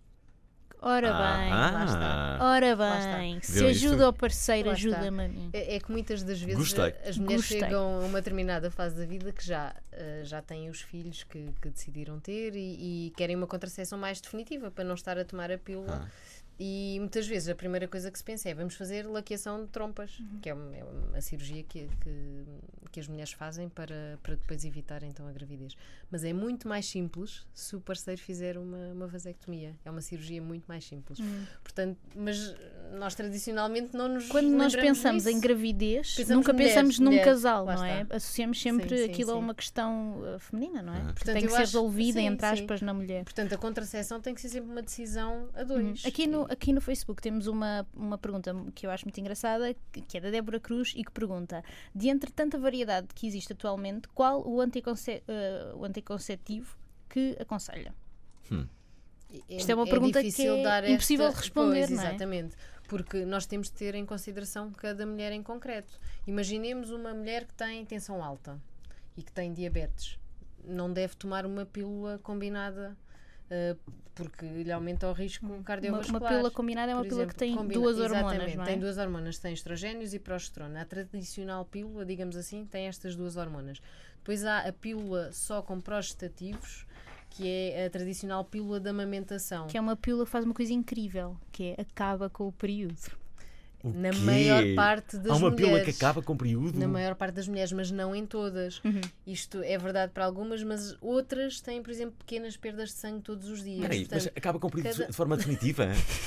Ora bem, lá está. Ora bem, se ajuda o parceiro, ajuda-me a mim. É que muitas das vezes as mulheres chegam a uma determinada fase da vida que já têm os filhos que decidiram ter e querem uma contracepção mais definitiva para não estar a tomar a pílula. E muitas vezes a primeira coisa que se pensa é vamos fazer laqueação de trompas, que é uma cirurgia que as mulheres fazem para depois evitar então a gravidez. Mas é muito mais simples se o parceiro fizer uma vasectomia. É uma cirurgia muito mais simples. Portanto, mas nós tradicionalmente não nos Quando nós pensamos em gravidez, nunca pensamos num casal, não é? Associamos sempre aquilo a uma questão feminina, não é? Portanto, tem que ser resolvida, entre aspas, na mulher. Portanto, a contracepção tem que ser sempre uma decisão a dois. Aqui no Facebook temos uma pergunta que eu acho muito engraçada, que é da Débora Cruz, e que pergunta: de entre tanta variedade que existe atualmente, qual o anticonceptivo que aconselha? Isto é uma pergunta que é impossível de responder, não é? Exatamente, porque nós temos de ter em consideração cada mulher em concreto. Imaginemos uma mulher que tem tensão alta e que tem diabetes. Não deve tomar uma pílula combinada, porque lhe aumenta o risco cardiovascular. Uma pílula combinada é uma pílula que tem duas hormonas, não é? Tem duas hormonas, tem estrogénios e progesterona. A tradicional pílula, digamos assim, tem estas duas hormonas. Depois há a pílula só com progestativos, que é a tradicional pílula da amamentação. Que é uma pílula que faz uma coisa incrível, que é acaba com o período. Na maior parte das mulheres. Há uma pílula que acaba com o período? Na maior parte das mulheres, mas não em todas. Isto é verdade para algumas, mas outras têm, por exemplo, pequenas perdas de sangue todos os dias. Peraí, mas acaba com o período de forma definitiva?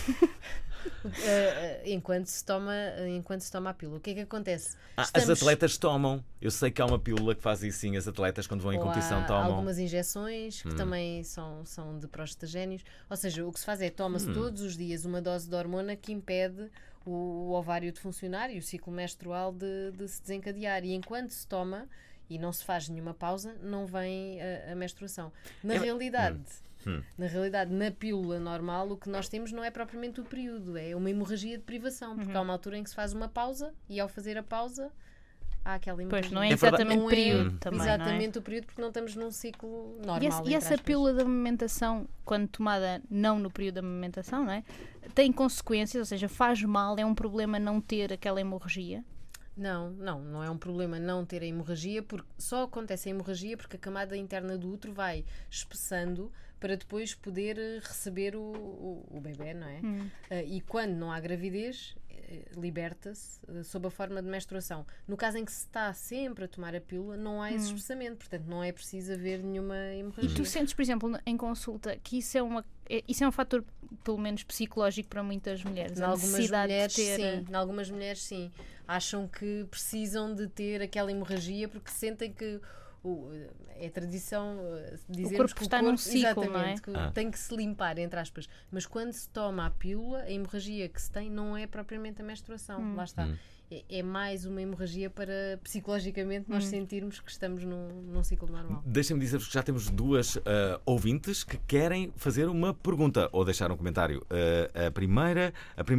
Enquanto se toma a pílula. O que é que acontece? As atletas tomam. Eu sei que há uma pílula que faz isso, sim. As atletas, quando vão em competição, tomam. Algumas injeções que também são de prostagénios. Ou seja, o que se faz é toma-se todos os dias uma dose de hormona que impede o ovário de funcionar e o ciclo menstrual de se desencadear. E enquanto se toma e não se faz nenhuma pausa, não vem a menstruação. Na realidade, na pílula normal, o que nós temos não é propriamente o período, é uma hemorragia de privação, porque há uma altura em que se faz uma pausa e ao fazer a pausa há aquela hemorragia. Pois, não é exatamente o período também, exatamente o período, porque não estamos num ciclo normal. E essa pílula de amamentação, quando tomada não no período de amamentação, não é? Tem consequências, ou seja, faz mal, é um problema não ter aquela hemorragia? Não é um problema não ter a hemorragia, porque só acontece a hemorragia porque a camada interna do útero vai espessando para depois poder receber o bebê, não é? E quando não há gravidez, liberta-se sob a forma de menstruação. No caso em que se está sempre a tomar a pílula, não há esse espessamento, portanto não é preciso haver nenhuma hemorragia. E tu sentes, por exemplo, em consulta, que isso é um fator, pelo menos psicológico, para muitas mulheres? Em algumas mulheres sim. Acham que precisam de ter aquela hemorragia porque sentem que é tradição dizermos corpo que está num ciclo, não é? exatamente, que tem que se limpar, entre aspas. Mas quando se toma a pílula, a hemorragia que se tem não é propriamente a menstruação. Lá está. É mais uma hemorragia para psicologicamente nós sentirmos que estamos num ciclo normal. Deixem-me dizer-vos que já temos duas ouvintes que querem fazer uma pergunta ou deixar um comentário. A primeira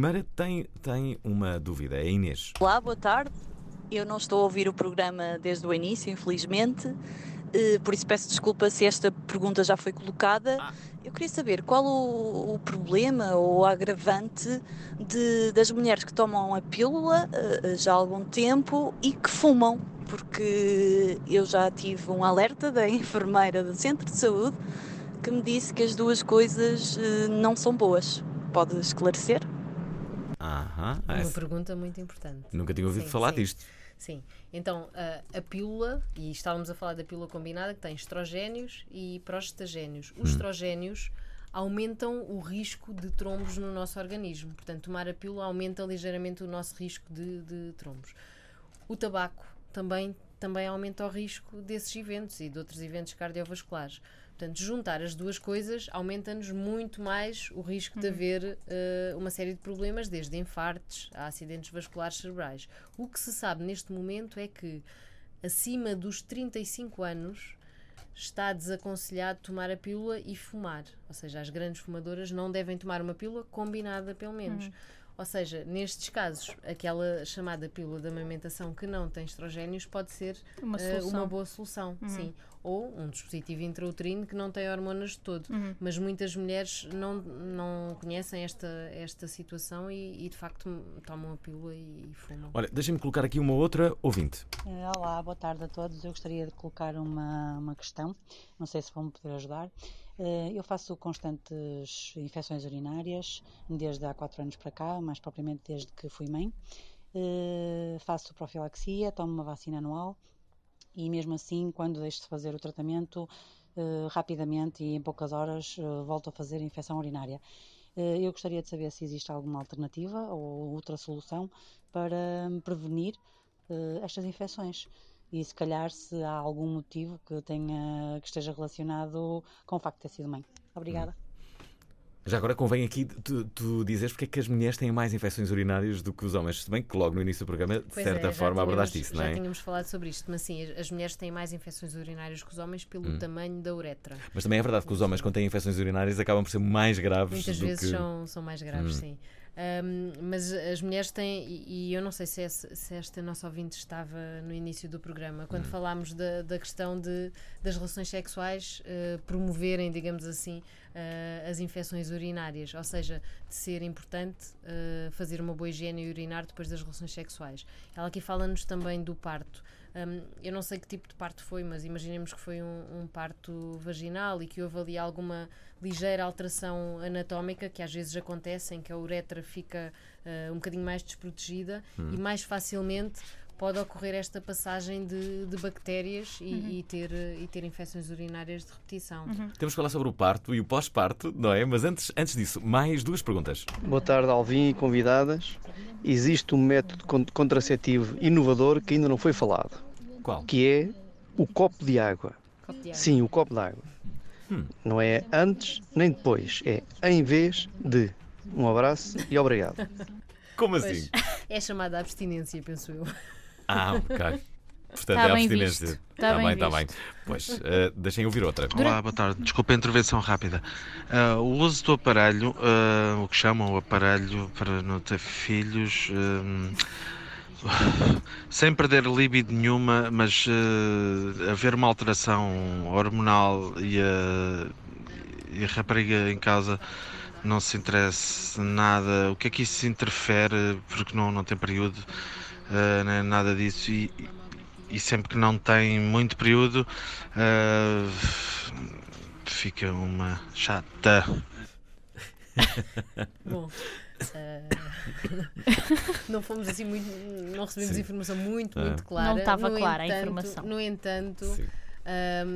tem uma dúvida, é a Inês. Olá, boa tarde. Eu não estou a ouvir o programa desde o início, infelizmente. Por isso peço desculpa se esta pergunta já foi colocada. Eu queria saber qual o problema ou agravante das mulheres que tomam a pílula já há algum tempo e que fumam, porque eu já tive um alerta da enfermeira do centro de saúde que me disse que as duas coisas não são boas. Pode esclarecer? Uma pergunta muito importante. Nunca tinha ouvido falar disto. Sim, então a pílula, e estávamos a falar da pílula combinada, que tem estrogénios e progestagénios. Os estrogénios aumentam o risco de trombos no nosso organismo. Portanto, tomar a pílula aumenta ligeiramente o nosso risco de trombos. O tabaco também aumenta o risco desses eventos e de outros eventos cardiovasculares. Portanto, juntar as duas coisas aumenta-nos muito mais o risco de haver uma série de problemas, desde infartos a acidentes vasculares cerebrais. O que se sabe neste momento é que acima dos 35 anos está desaconselhado tomar a pílula e fumar. Ou seja, as grandes fumadoras não devem tomar uma pílula combinada, pelo menos. Ou seja, nestes casos, aquela chamada pílula de amamentação que não tem estrogénios pode ser uma boa solução, sim. Ou um dispositivo intrauterino que não tem hormonas de todo. Mas muitas mulheres não conhecem esta situação e de facto tomam a pílula e fumam. Olha, deixem-me colocar aqui uma outra ouvinte. Olá, boa tarde a todos. Eu gostaria de colocar uma questão. Não sei se vão me poder ajudar. Eu faço constantes infecções urinárias desde há 4 anos para cá, mais propriamente desde que fui mãe. Faço profilaxia, tomo uma vacina anual e mesmo assim, quando deixo de fazer o tratamento, rapidamente e em poucas horas volto a fazer infecção urinária. Eu gostaria de saber se existe alguma alternativa ou outra solução para prevenir estas infecções. E se calhar se há algum motivo que esteja relacionado com o facto de ter sido mãe. Obrigada. Já agora convém aqui tu dizeres porque é que as mulheres têm mais infecções urinárias do que os homens, se bem que logo no início do programa, de certa forma, abordaste isso, não é? Já tínhamos falado sobre isto, mas sim, as mulheres têm mais infecções urinárias que os homens pelo tamanho da uretra. Mas também é verdade que os homens, quando têm infecções urinárias, acabam por ser mais graves. Muitas vezes são mais graves, sim. Mas as mulheres têm, e eu não sei se esta nossa ouvinte estava no início do programa, quando falámos da questão das relações sexuais promoverem, digamos assim, as infecções urinárias, ou seja, de ser importante fazer uma boa higiene urinar depois das relações sexuais. Ela aqui fala-nos também do parto. Eu não sei que tipo de parto foi, mas imaginemos que foi um parto vaginal e que houve ali alguma ligeira alteração anatómica, que às vezes acontece, em que a uretra fica um bocadinho mais desprotegida e mais facilmente pode ocorrer esta passagem de bactérias e ter infecções urinárias de repetição. Temos que falar sobre o parto e o pós-parto, não é? Mas antes disso, mais 2 perguntas. Boa tarde, Alvin e convidadas. Existe um método contraceptivo inovador que ainda não foi falado. Qual? Que é o copo de água. Sim, o copo de água. Não é antes nem depois, é em vez de. Um abraço e obrigado. Como assim? É chamada abstinência, penso eu. Ok. Portanto, Está é bem abstinência. visto. Está bem. Pois, deixem ouvir outra. Olá, boa tarde. Desculpa a intervenção rápida. O uso do aparelho, o que chamam o aparelho para não ter filhos, sem perder libido nenhuma, mas haver uma alteração hormonal e a rapariga em casa não se interessa nada, o que é que isso interfere, porque não tem período, nada disso, e sempre que não tem muito período, fica uma chata. Bom, não fomos assim muito, não recebemos informação muito clara. Não estava clara a informação. No entanto,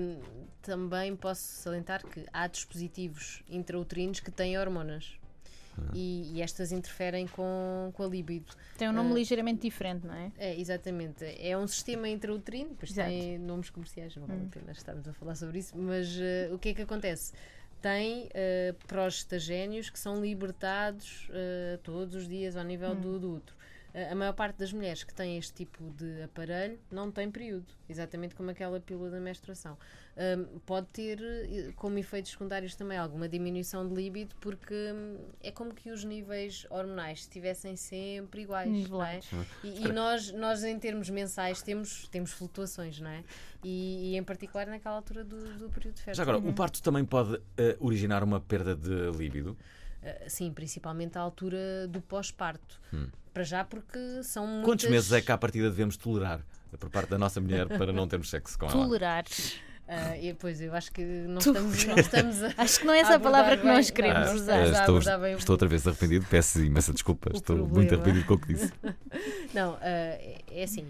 também posso salientar que há dispositivos intrauterinos que têm hormonas e estas interferem com a libido. Tem um nome ligeiramente diferente, não é? É, exatamente. É um sistema intrauterino, depois Exato. tem nomes comerciais, não vale a pena estarmos a falar sobre isso, mas o que é que acontece? Tem prostagénios que são libertados todos os dias ao nível do útero. A maior parte das mulheres que têm este tipo de aparelho não tem período, exatamente como aquela pílula da menstruação. Pode ter como efeitos secundários também alguma diminuição de líbido, porque é como que os níveis hormonais estivessem sempre iguais, não é? E nós em termos mensais temos flutuações, não é? E em particular naquela altura do período fértil. Já agora, o parto também pode originar uma perda de líbido? Sim, principalmente à altura do pós-parto. Para já, porque são muitas... Quantos meses é que à partida devemos tolerar por parte da nossa mulher para não termos sexo com ela? Tolerar. Pois, eu acho que não estamos a... Acho que não é essa a palavra que nós queremos usar. Estou outra vez arrependido, peço imensa desculpa, estou muito arrependido com o que disse. Não, é assim...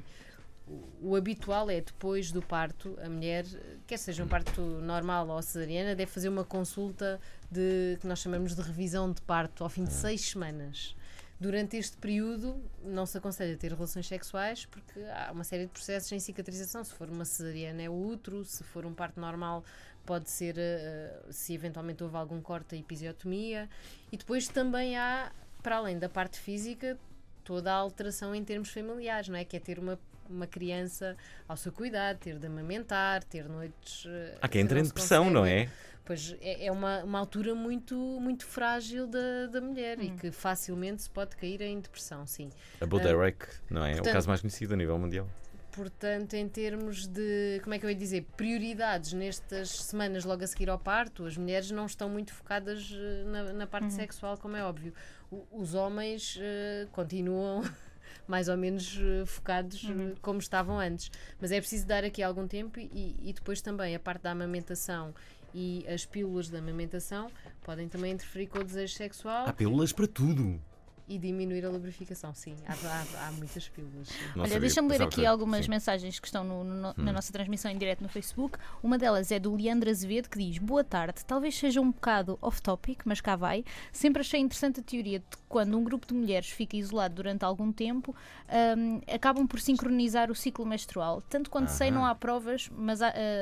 O habitual é, depois do parto, a mulher, quer seja um parto normal ou cesariana, deve fazer uma consulta que nós chamamos de revisão de parto ao fim de 6 semanas. Durante este período não se aconselha ter relações sexuais, porque há uma série de processos em cicatrização. Se for uma cesariana é o útero, se for um parto normal pode ser, se eventualmente houve algum corte, a episiotomia. E depois também há, para além da parte física, toda a alteração em termos familiares, não é? Que é ter uma criança ao seu cuidado, ter de amamentar, ter noites... Há quem entre em depressão, não é? Pois é uma altura muito, muito frágil da mulher e que facilmente se pode cair em depressão, sim. A Boderek, não é? Portanto, é o caso mais conhecido a nível mundial. Portanto, em termos de, como é que eu ia dizer, prioridades nestas semanas logo a seguir ao parto, as mulheres não estão muito focadas na parte sexual, como é óbvio. Os homens continuam... mais ou menos focados como estavam antes. Mas é preciso dar aqui algum tempo e depois também a parte da amamentação e as pílulas da amamentação podem também interferir com o desejo sexual. Há pílulas para tudo. E diminuir a lubrificação, sim. Há muitas pílulas. Olha, deixa-me ler aqui algumas mensagens que estão na nossa transmissão em direto no Facebook. Uma delas é do Leandro Azevedo, que diz: boa tarde, talvez seja um bocado off-topic, mas cá vai. Sempre achei interessante a teoria de que quando um grupo de mulheres fica isolado durante algum tempo, acabam por sincronizar o ciclo menstrual. Tanto quanto sei, não há provas, mas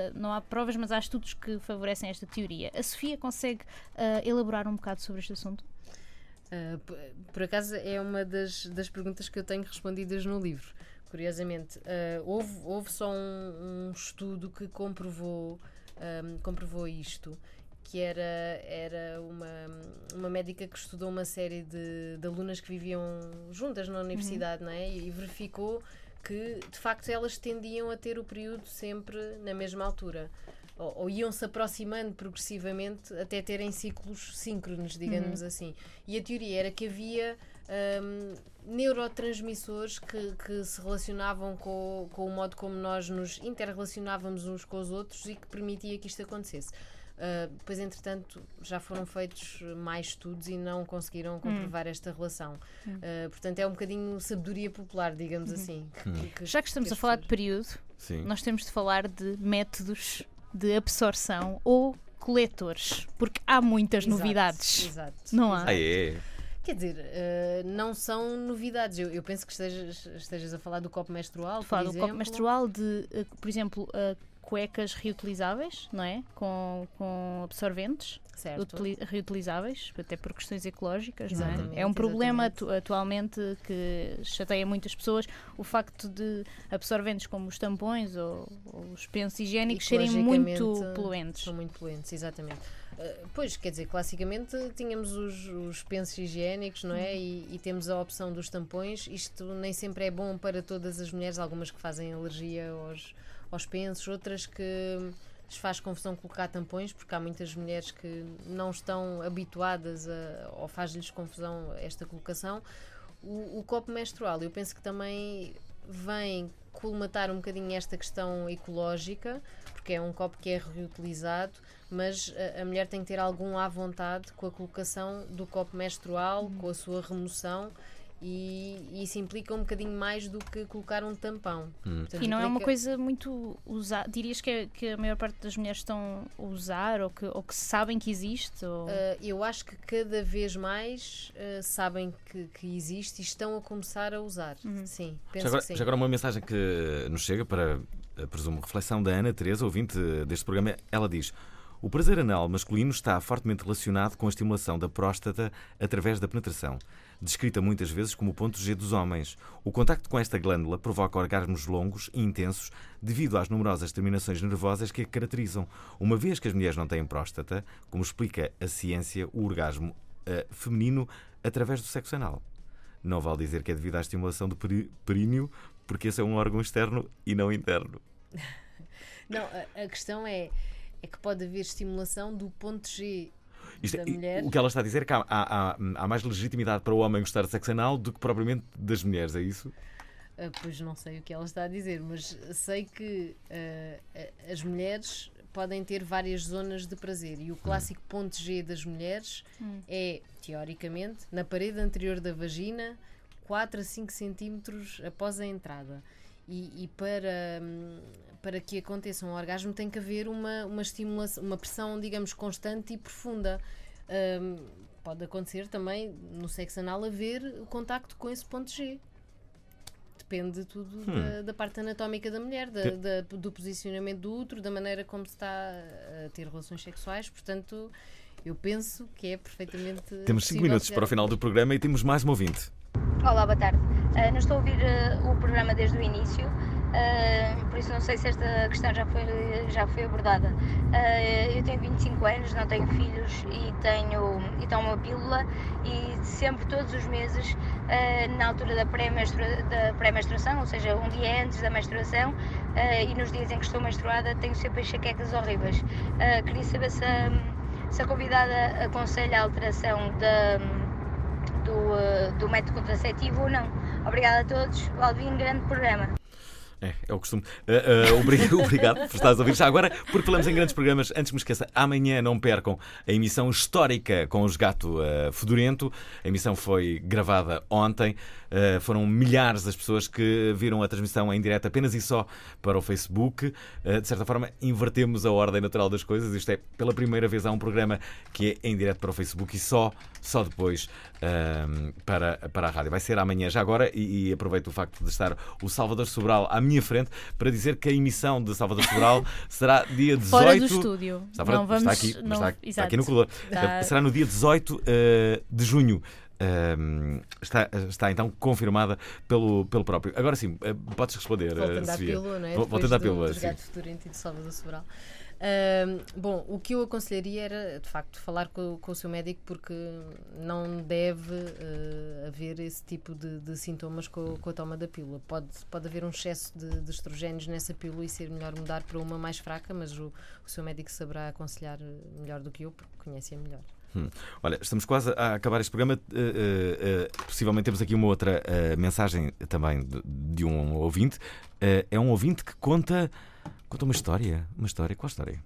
há estudos que favorecem esta teoria. A Sofia consegue elaborar um bocado sobre este assunto? Por acaso é uma das perguntas que eu tenho respondidas no livro. Curiosamente, houve só um estudo que comprovou isto, que era uma médica que estudou uma série de alunas que viviam juntas na universidade, não é? E verificou que de facto elas tendiam a ter o período sempre na mesma altura. Ou iam-se aproximando progressivamente até terem ciclos síncronos, digamos assim. E a teoria era que havia neurotransmissores que se relacionavam com o modo como nós nos interrelacionávamos uns com os outros e que permitia que isto acontecesse. Depois, entretanto, já foram feitos mais estudos e não conseguiram comprovar esta relação. Portanto, é um bocadinho sabedoria popular, digamos assim. Já que estamos a falar de período, nós temos de falar de métodos de absorção ou coletores, porque há muitas novidades. Não há? Quer dizer, não são novidades. Eu penso que estejas a falar do copo menstrual, por exemplo. Do copo menstrual, por exemplo, cuecas reutilizáveis, não é? Com absorventes reutilizáveis, até por questões ecológicas, não é? É um problema atualmente que chateia muitas pessoas, o facto de absorventes como os tampões ou os pensos higiênicos serem muito poluentes. São muito poluentes, exatamente. Pois, quer dizer, classicamente tínhamos os pensos higiênicos, não é? E temos a opção dos tampões. Isto nem sempre é bom para todas as mulheres, algumas que fazem alergia aos pensos, outras que lhes faz confusão colocar tampões, porque há muitas mulheres que não estão habituadas ou faz-lhes confusão esta colocação. O copo menstrual, eu penso que também vem colmatar um bocadinho esta questão ecológica, porque é um copo que é reutilizado, mas a mulher tem que ter algum à vontade com a colocação do copo menstrual, com a sua remoção e isso implica um bocadinho mais do que colocar um tampão. Portanto, E não é uma implica- coisa muito usada. Dirias que a maior parte das mulheres estão a usar ou que sabem que existe? Ou... Eu acho que cada vez mais sabem que existe e estão a começar a usar. Sim, penso que sim. Já agora uma mensagem que nos chega para, presumo, reflexão da Ana Teresa, ouvinte deste programa. Ela diz: o prazer anal masculino está fortemente relacionado com a estimulação da próstata através da penetração, descrita muitas vezes como o ponto G dos homens. O contacto com esta glândula provoca orgasmos longos e intensos devido às numerosas terminações nervosas que a caracterizam. Uma vez que as mulheres não têm próstata, como explica a ciência, o orgasmo feminino através do sexo anal. Não vale dizer que é devido à estimulação do períneo, porque esse é um órgão externo e não interno. Não, a questão é que pode haver estimulação do ponto G Isto, da mulher. o que ela está a dizer é que há mais legitimidade para o homem gostar de sexo anal do que propriamente das mulheres, é isso? Pois não sei o que ela está a dizer, mas sei que as mulheres podem ter várias zonas de prazer e o clássico ponto G das mulheres é, teoricamente, na parede anterior da vagina, 4 a 5 centímetros após a entrada. E para que aconteça um orgasmo tem que haver uma estimulação, uma pressão, digamos, constante e profunda. Pode acontecer também no sexo anal haver o contacto com esse ponto G. Depende de tudo da parte anatómica da mulher, do posicionamento do útero, da maneira como se está a ter relações sexuais. Portanto, eu penso que é perfeitamente Temos 5 minutos para o final do programa e temos mais um ouvinte. Olá, boa tarde. Não estou a ouvir o programa desde o início, por isso não sei se esta questão já foi abordada. Eu tenho 25 anos, não tenho filhos e tomo uma pílula e sempre, todos os meses, na altura da pré-menstruação, ou seja, um dia antes da menstruação e nos dias em que estou menstruada, tenho sempre enxaquecas horríveis. Queria saber se a convidada aconselha a alteração do método contraceptivo ou não. Obrigada a todos. Alvin, grande programa. É o costume. Obrigado por estares a ouvir. Já agora, porque falamos em grandes programas, antes que me esqueça, amanhã não percam a emissão histórica com os Gato Fedorento. A emissão foi gravada ontem. Foram milhares as pessoas que viram a transmissão em direto apenas e só para o Facebook. De certa forma, invertemos a ordem natural das coisas. Isto é, pela primeira vez há um programa que é em direto para o Facebook e só depois para a rádio. Vai ser amanhã. Já agora, e aproveito o facto de estar o Salvador Sobral à minha frente para dizer que a emissão de Salvador Sobral será dia 18... Fora do estúdio. Está aqui no corredor. Será no dia 18 de junho. Está então confirmada pelo próprio. Agora sim, podes responder, Voltando Sofia. à pílula, não é? Voltando à pílula, dos Gato Fedorento e do Salvador Sobral. Bom, o que eu aconselharia era, de facto, falar com o seu médico, porque não deve haver esse tipo de sintomas com a toma da pílula. Pode haver um excesso de estrogénios nessa pílula e ser melhor mudar para uma mais fraca, mas o seu médico saberá aconselhar melhor do que eu, porque conhece-a melhor. Olha, estamos quase a acabar este programa. Possivelmente temos aqui uma outra mensagem também de um ouvinte. É um ouvinte que conta uma história. Uma história? Qual história?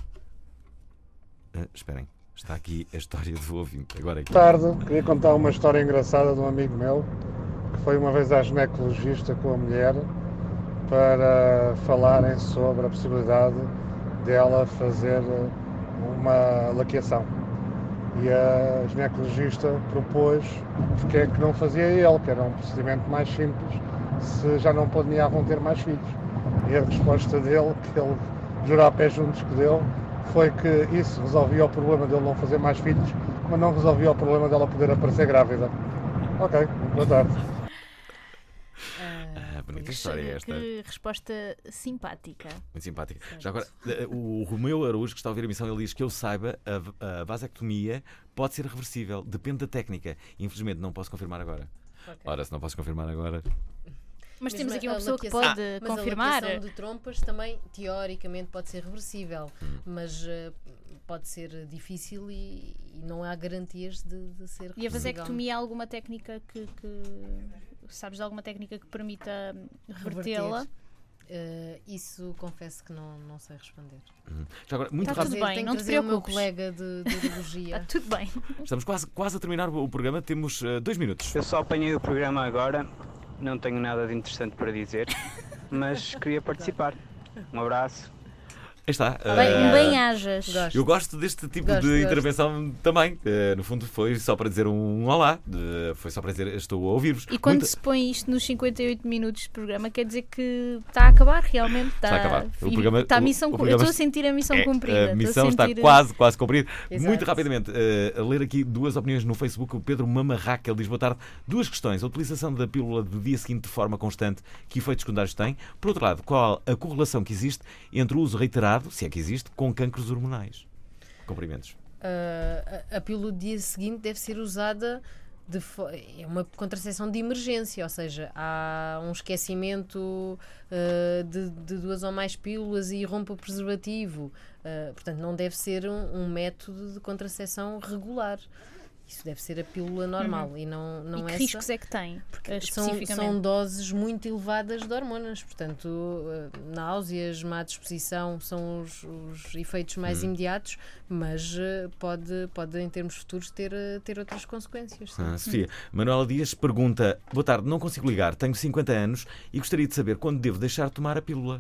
Esperem, está aqui a história do ouvinte. Agora aqui. Boa tarde, queria contar uma história engraçada de um amigo meu que foi uma vez à ginecologista com a mulher para falarem sobre a possibilidade dela fazer uma laqueação. E a ginecologista propôs porque é que não fazia ele, que era um procedimento mais simples, se já não planeavam ter mais filhos. E a resposta dele, que ele jurou a pé juntos que deu, foi que isso resolvia o problema dele não fazer mais filhos, mas não resolvia o problema dela poder aparecer grávida. Ok, boa tarde. Bonita história esta. Que resposta simpática. Muito simpática. Já agora, o Romeu Araújo, que está a ouvir a emissão, ele diz que eu saiba, a vasectomia pode ser reversível, depende da técnica. Infelizmente não posso confirmar agora. Okay. Ora, se não posso confirmar agora... Mas temos aqui uma pessoa que pode confirmar. Mas a laqueação de trompas também, teoricamente, pode ser reversível, mas pode ser difícil e não há garantias de ser reversível. E a vasectomia há alguma técnica que sabes de alguma técnica que permita revertê-la? Isso confesso que não sei responder. Já agora, muito Está tudo rápido. bem, Tenho não que te trazer o meu preocupes. colega de urologia. Está tudo bem. Estamos quase a terminar o programa, temos 2 minutos. Eu só apanhei o programa agora, não tenho nada de interessante para dizer, mas queria participar. Um abraço. Aí está. Bem hajas. Eu gosto deste tipo Gosto. de intervenção também. No fundo, foi só para dizer um olá. Foi só para dizer estou a ouvir-vos. E quando se põe isto nos 58 minutos de programa, quer dizer que está a acabar realmente. Está a acabar. O programa, está a missão, o programa eu estou a sentir a missão cumprida. A missão estou a sentir... está quase cumprida. Exato. Muito rapidamente, a ler aqui 2 opiniões no Facebook. O Pedro Mamarraca, ele diz: boa tarde. 2 questões. A utilização da pílula do dia seguinte de forma constante, que efeitos secundários tem? Por outro lado, qual a correlação que existe entre o uso reiterado, se é que existe, com cancros hormonais? Cumprimentos. A pílula do dia seguinte deve ser usada é uma contracepção de emergência, ou seja, há um esquecimento de 2 ou mais pílulas e rompe o preservativo. Portanto, não deve ser um método de contracepção regular. Isso deve ser a pílula normal e não e que essa. riscos é que tem? São doses muito elevadas de hormonas, portanto, náuseas, má disposição são os efeitos mais imediatos, mas pode em termos futuros ter outras consequências. Sofia, Manuela Dias pergunta: boa tarde, não consigo ligar, tenho 50 anos e gostaria de saber quando devo deixar de tomar a pílula.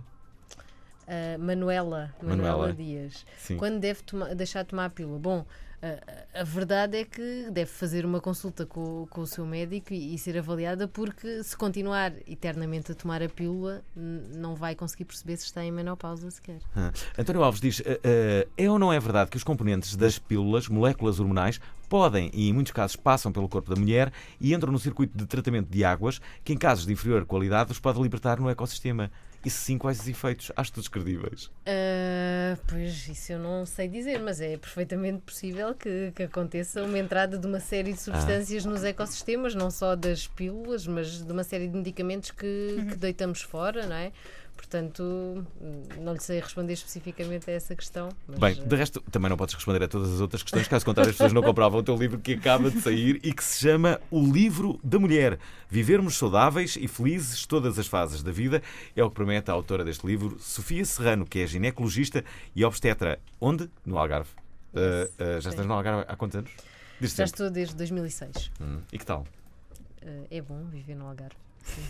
Manuela Dias. Sim. Quando deve deixar de tomar a pílula? Bom, a verdade é que deve fazer uma consulta com o seu médico e ser avaliada, porque se continuar eternamente a tomar a pílula não vai conseguir perceber se está em menopausa sequer. António Alves diz: é ou não é verdade que os componentes das pílulas, moléculas hormonais, podem e em muitos casos passam pelo corpo da mulher e entram no circuito de tratamento de águas que em casos de inferior qualidade os pode libertar no ecossistema? E se sim, quais os efeitos? Há estudos credíveis? Pois, isso eu não sei dizer, mas é perfeitamente possível que aconteça uma entrada de uma série de substâncias nos ecossistemas, não só das pílulas, mas de uma série de medicamentos que deitamos fora, não é? Portanto, não lhe sei responder especificamente a essa questão. Mas, bem, de resto, também não podes responder a todas as outras questões, caso contrário as pessoas não compravam o teu livro que acaba de sair e que se chama O Livro da Mulher. Vivermos saudáveis e felizes todas as fases da vida, é o que promete a autora deste livro, Sofia Serrano, que é ginecologista e obstetra. Onde? No Algarve. Já estás no Algarve há quantos anos? Já estou desde 2006. E que tal? É bom viver no Algarve, sim.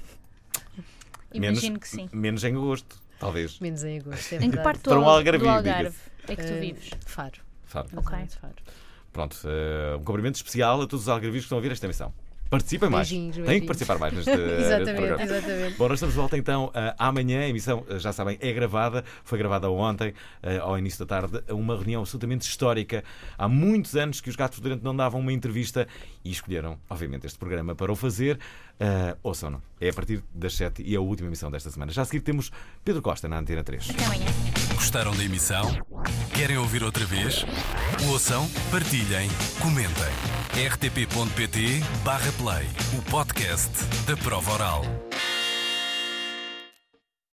Imagino que sim. Menos em agosto, talvez. Menos em agosto, é Em que parte do Algarve é que tu vives? Faro. Ok. Pronto, um cumprimento especial a todos os algarvios que estão a ouvir esta emissão. Participem mais. Beijinhos. Têm que participar mais neste programa. Exatamente. Bom, nós estamos de volta então amanhã. A emissão, já sabem, é gravada. Foi gravada ontem, ao início da tarde. Uma reunião absolutamente histórica. Há muitos anos que os Gatos Fedorentos não davam uma entrevista e escolheram, obviamente, este programa para o fazer. Ouçam-no. É a partir das 7 e é a última emissão desta semana. Já a seguir temos Pedro Costa na Antena 3. Até amanhã. Gostaram da emissão? Querem ouvir outra vez? Ouçam, partilhem, comentem. rtp.pt/play, o podcast da Prova Oral.